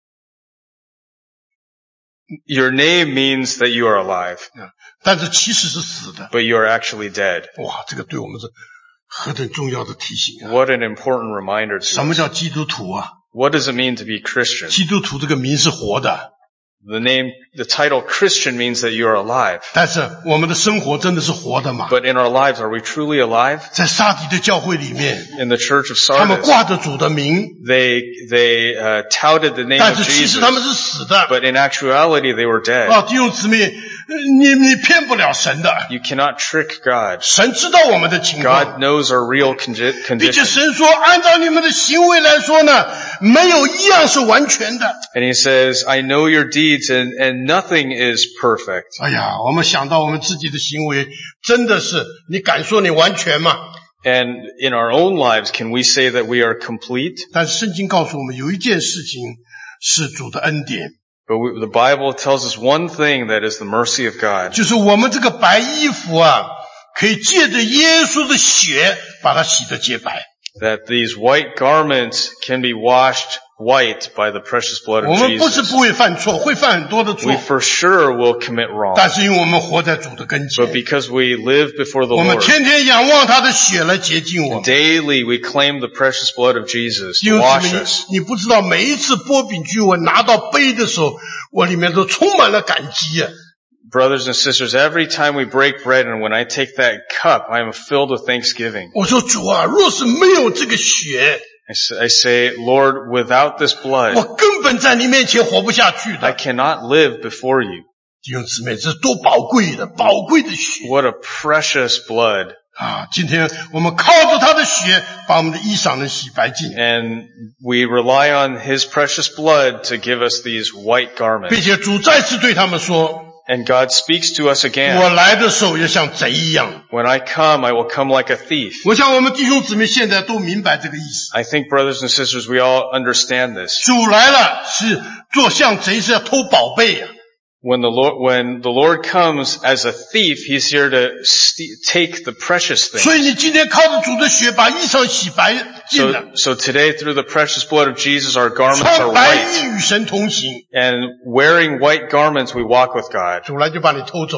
your name means that you are alive, 但是其实是死的。 but you are actually dead. 哇，这个对我们是何等重要的提醒啊！ What an important reminder to 什么 us. 叫基督徒啊？ What does it mean to be Christian? 基督徒这个名是活的， The name, the title Christian means that you are alive. 但是我们的生活真的是活的吗？ But in our lives, are we truly alive? 在撒底的教会里面， In the church of 他们 Sardis, 挂着主的名， they, they, uh, touted the name 但 of 是其实 Jesus, 他们是死的。 but in actuality, they were dead. 啊，弟兄姊妹，呃你你骗不了神的， You cannot trick God. 神知道我们的情 God 况， knows our real congi- 并且 condition. 神说，按照你们的行为来说呢，没有一样是完全的。 And he says, I know your deeds and, and nothing is perfect. 哎呀，我们想到我们自己的行为，真的是，你敢说你完全吗？ And in our own lives, can we say that we are complete? 但是圣经告诉我们，有一件事情是主的恩典， But we, the Bible tells us one thing, that is the mercy of God. 就是我们这个白衣服啊，可以借着耶稣的血把它洗得洁白。 That these white garments can be washed white by the precious blood 我 of 们不是 Jesus. 不会犯错，会犯很多的错 We，for sure will commit wrong. 但是因为我们活在主的跟 But 前， because we live before the 我们 Lord, 天天仰望他的血来洁净我们。 daily we claim the precious blood of Jesus 弟 to 兄 wash 姊妹， us. 你你不知道，每一次波饼聚我拿到杯的时候，我里面都充满了感激啊！ Brothers and sisters, every time we break bread and when I take that cup, I am filled with thanksgiving. 我说主啊，若是没有这个血， I s- I say, Lord, without this blood, 我根本在你面前活不下去 I 的。 cannot live before you. 弟兄姊妹，这是多宝贵的、宝贵的血 What a precious blood. 啊！今天我们靠着他的血，把我们的衣裳能洗白净， And we rely on His precious blood to give us these white 并 garments. 且主再次对他们说 And God speaks to us：“ 我 again. 来的时候要像贼一样。 When I come, I will come like a thief. ” 我想我们弟兄姊妹现在都明白这个意思。 I think, brothers and sisters, we all understand this. 主来了是做像贼，是要偷宝贝呀、啊。 When the Lord, when the Lord comes as a thief, He's here to st- take the precious 所 things. 以你今天靠着主的血把衣裳洗白净了， So, so today, through the precious blood of Jesus, our garments are 穿白 white. 衣与神同行， And wearing white garments, we walk with God. 主来就把你偷走了。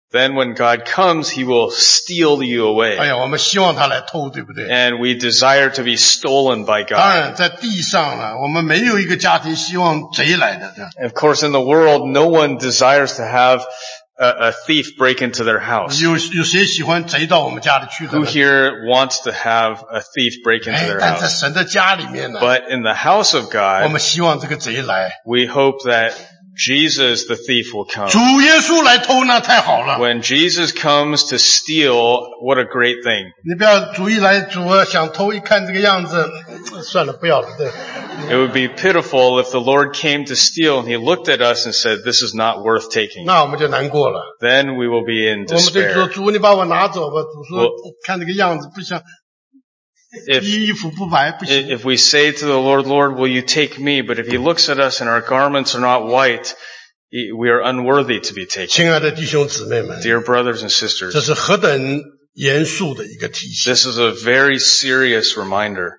then when God comes, he will steal you away. 哎呀，我们希望他来偷，对不对？ And we desire to be stolen by 当 God. 然，在地上呢，我们没有一个家庭希望贼来的，这样 Of course, in the world, no one desires to have a, a thief break into their house. 有有谁喜欢贼到我们家里去的 Who 呢？ here wants to have a thief break into 哎， their 但在 house? 神的家里面呢， But in the house of 我 God, 们希望这个贼来。 we hope that Jesus, the thief, will come. 主耶稣来偷，那太好了。 When Jesus comes to steal, what a great thing. 你不要主一来，主啊想偷，一看这个样子，算了，不要了。对， It would be pitiful if the Lord came to steal and he looked at us and said, this is not worth taking. 那我们就难过了。 Then we will be in 我们对主说：“ despair. 主，你把我拿走吧。”主说我：“ 看这个样子，不像 If, 衣服不白，不行。 if we say to the Lord, Lord, will you take me? But if he looks at us and our garments are not white, we are unworthy to be ” taken. 亲爱的弟兄姊妹们， Dear brothers and 这 sisters, 是何等严肃的一个提醒！ this is a very serious reminder.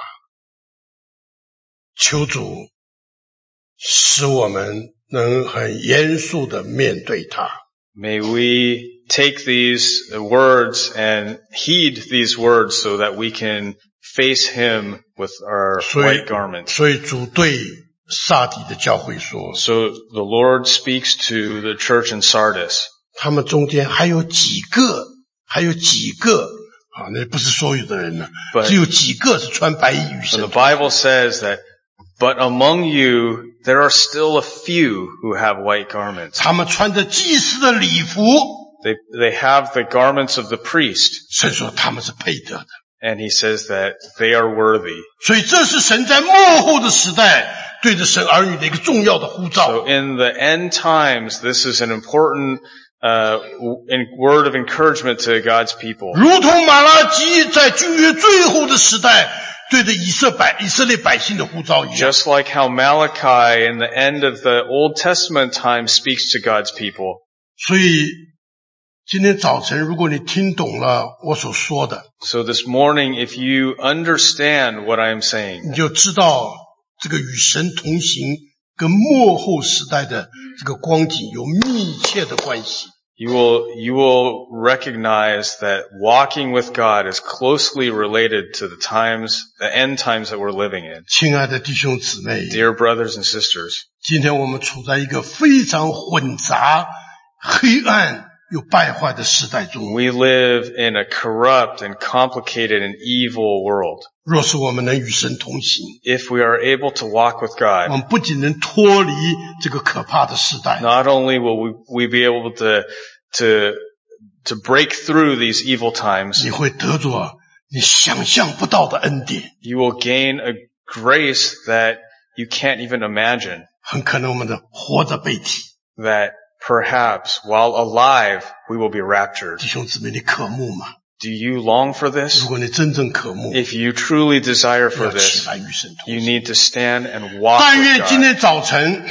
求主使我们能很严肃的面对它。 May we take these words and heed these words so that we can face him with our 所以 white garments. 所以主对撒底的教会说， So the Lord speaks to the church in Sardis. 他们中间还有几个，还有几个啊，那不是所有的人呢， But- 只有几个是穿白衣与 And 神 the Bible says that, but among you, there are still a few who have white garments. 他们穿着祭司的礼服， They, they have the garments of the priest. 神说他们是配得的。 And he says that they are worthy. 所以这是神在末后的时代对着神儿女的一个重要的呼召。 So in the end times, this is an important uh, in word of encouragement to God's people. 如同马拉基在旧约最后的时代对着以色百以色列百姓的呼召一样。 Just like how Malachi in the end of the Old Testament time speaks to God's people. 所以今天早晨，如果你听懂了我所说的， So this morning, if you understand what I am saying, 你就知道这个与神同行跟末后时代的这个光景有密切的关系。 you will, you will recognize that walking with God is closely related to the times, the end times that we're living in. 亲爱的弟兄姊妹， Dear brothers and sisters, 今天我们处在一个非常混杂、黑暗又败坏的时代中。 we live in a corrupt and complicated and evil world. 若是我们能与神同行， If we are able to walk with 我 God, 们不仅能脱离这个可怕的时代， not only will we, we be able to, to, to break through these evil times, 你会得着你想象不到的恩典。 you will gain a grace that you can't even imagine, 很可能我们的活着被提。 that perhaps while alive, we will be raptured. 弟兄姊妹，你渴慕吗？ Do you long for this? 如果你真正渴慕， If you truly desire 要 for 起 this, 来与神同 you 行。 need to stand and walk 但 with 愿今 God. 天早晨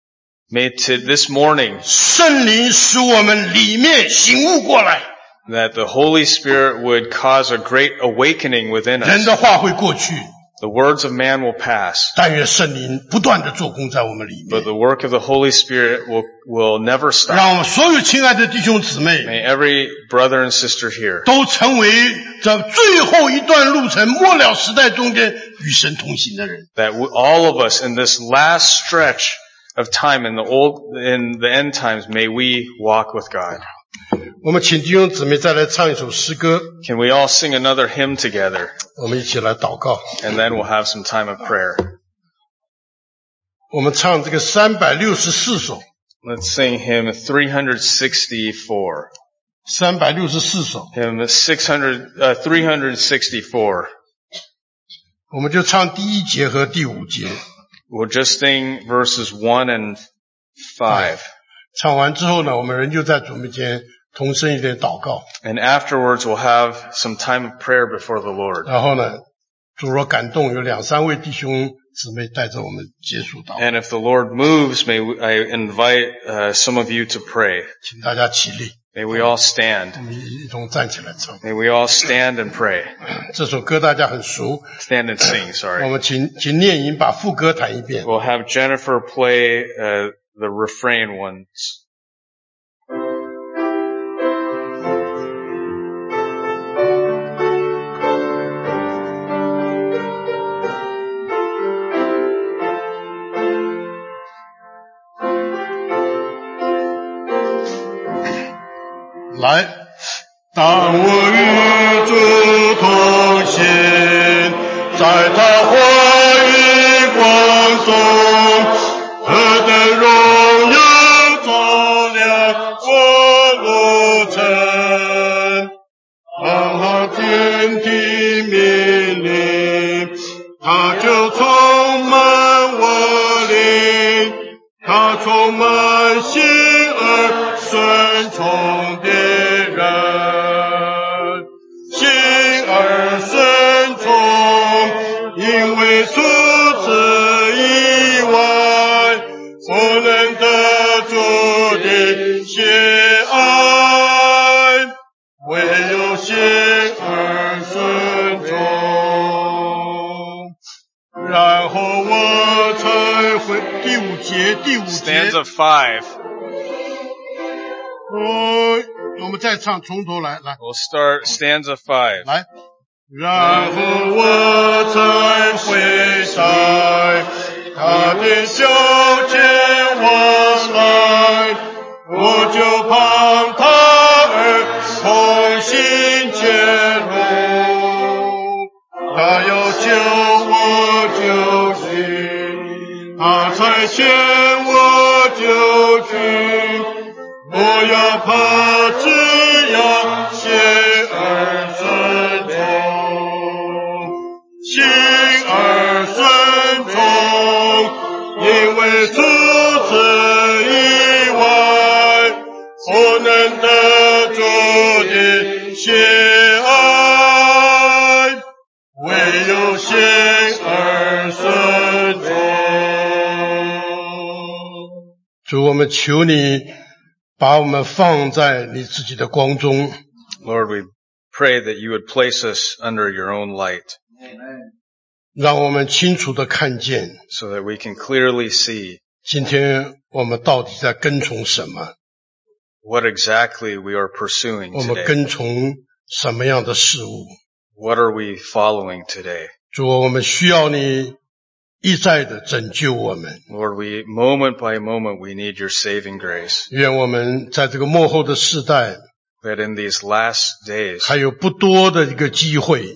May to this morning, 圣灵使我们里面醒悟过来， that the Holy Spirit would cause a great awakening within 人 us. 的话会过去， The words of man will pass, 但愿圣灵不断的做工在我们里 but 面， the work of the Holy Spirit will, will never stop. 让我们所有亲爱的弟兄姊妹 May every brother and sister here 都成为这最后一段路程末了时代中间与神同行的人。 that we, all of us in this last stretch of time in the old, in the end times, may we walk with God. 我们请弟兄姊妹再来唱一首诗歌， Can we all sing another hymn together? 我们一起来祷告。 And then we'll have some time of prayer. 我们唱这个三百六十四首， Let's sing hymn three sixty-four. 三百六十四首， Hymn six hundred, uh, three sixty-four. 我们就唱第一节和第五节。 We'll just sing verses one and five. 唱完之后呢，我们人就在主面前同声一点祷告， And afterwards we'll have some time of prayer before the Lord. 然后呢，主若感动，有两三位弟兄姊妹带着我们结束祷告， And if the Lord moves, may we, I invite uh, some of you to pray. 请大家起立， May we all stand. 我们一同站起来唱。 May we all stand and pray. 这首歌大家很熟， Stand and sing, 我 sorry. 们请请念吟把副歌弹一遍。 We'll have Jennifer play uh, the refrain once. 来，当我与主同行，在他话语光中，何等荣耀照亮我路程。当他天地命令，他就充满我灵，他充满心而顺从的人，心而顺从，因为除此以外不能得主的喜爱，唯有心而顺从。然后我才会第五节，第五节 Stanza five. 哦，我们再唱，从头来，来。 We'll start stanza five. 来，然后我才会在他的脚前往来，我就盼他而同心前路，他要救我就去，他才牵我就去，不要怕，只要心而顺从，心而顺从，因为除此以外不能得主的喜爱，唯有心而顺从。主，我们求你把我们放在你自己的光中。 Lord, we pray that you would place us under your own light. Amen. 让我们清楚地看见 so that we can clearly see 今天我们到底在跟从什么， what exactly we are pursuing 我们 today. 跟从什么样的事物。 What are we following today? 主，我们需要你一再的拯救我们。 Lord, we moment by moment we need your saving grace. 愿我们在这个末后的世代 That in these last days, 还有不多的一个机会，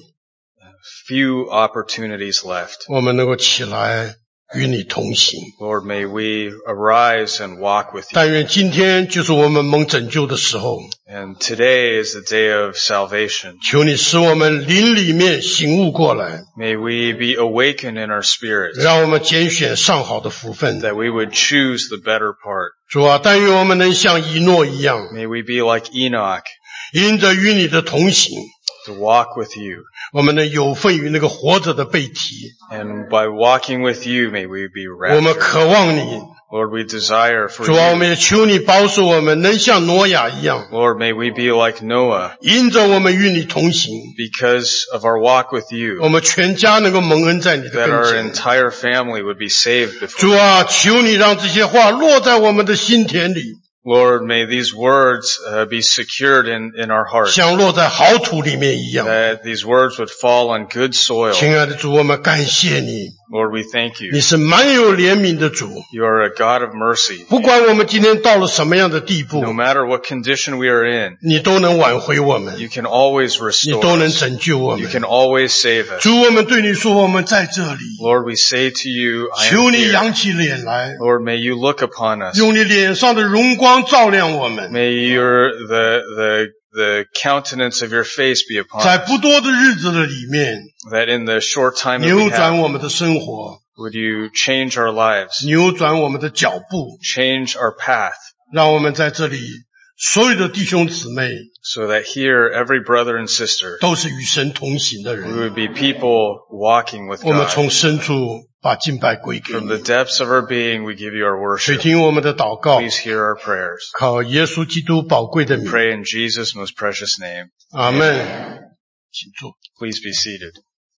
few opportunities left. 我们能够起来与你同行。 Lord, may we arise and walk with you. 但愿今天就是我们蒙拯救的时候， And today is the day of salvation. 求你使我们灵里面醒悟过来， May we be awakened in our spirits, 让我们拣选上好的福分。 that we would choose the better part. 主啊，但愿我们能像以诺一样， May we be like Enoch, 因着与你的同行， to walk with you. 我们能有份于那个活着的被提。 And by walking with you, may we be 我们 raptured. 渴望你， Lord, we desire for 主啊，我们 you. 也求你保守我们能像挪亚一样， Lord, may we be like Noah, 因着我们与你同行， because of our walk with 我 you, 们全家能够蒙恩在你的 that 跟 our 前。 entire family would be saved before 主啊，求你让这些话落在我们的心田里， Lord, may these words uh, be secured in, in our hearts, 像落在好土里面一样。 that these words would fall on good soil. 亲爱的主，我们感谢你， Lord, we thank you. 你是蛮有怜悯的主。 You are a God of mercy. 不管我们今天到了什么样的地步， No matter what condition we are in, 你都能挽回我们， you can always 你 restore 都能 us. 拯救我 You 们。 can always save us. 主，我们对你说，我们在这里， Lord, we say to you, I 求 am 你 here. 扬起脸来， Lord, may you look upon us. 用你脸上的荣光照亮我们， May your the the the countenance of your face be upon 在 us. 不多的日子的里面， That in the short time that 扭 we 转 have, 我们的生活， would you change our lives, 扭转我们的脚步， change our path, 让我们在这里所有的弟兄姊妹 so that here every brother and sister 都是与神同行的 we 人。 would be people walking with 我们 God. 从深处把敬拜归给 From 你 the，depths of our being, we give you our 垂 worship. 听我们的祷告， Please hear our prayers. 靠耶稣基督宝贵的名， Pray in Jesus' most precious name. 阿门。请坐。 Please be seated.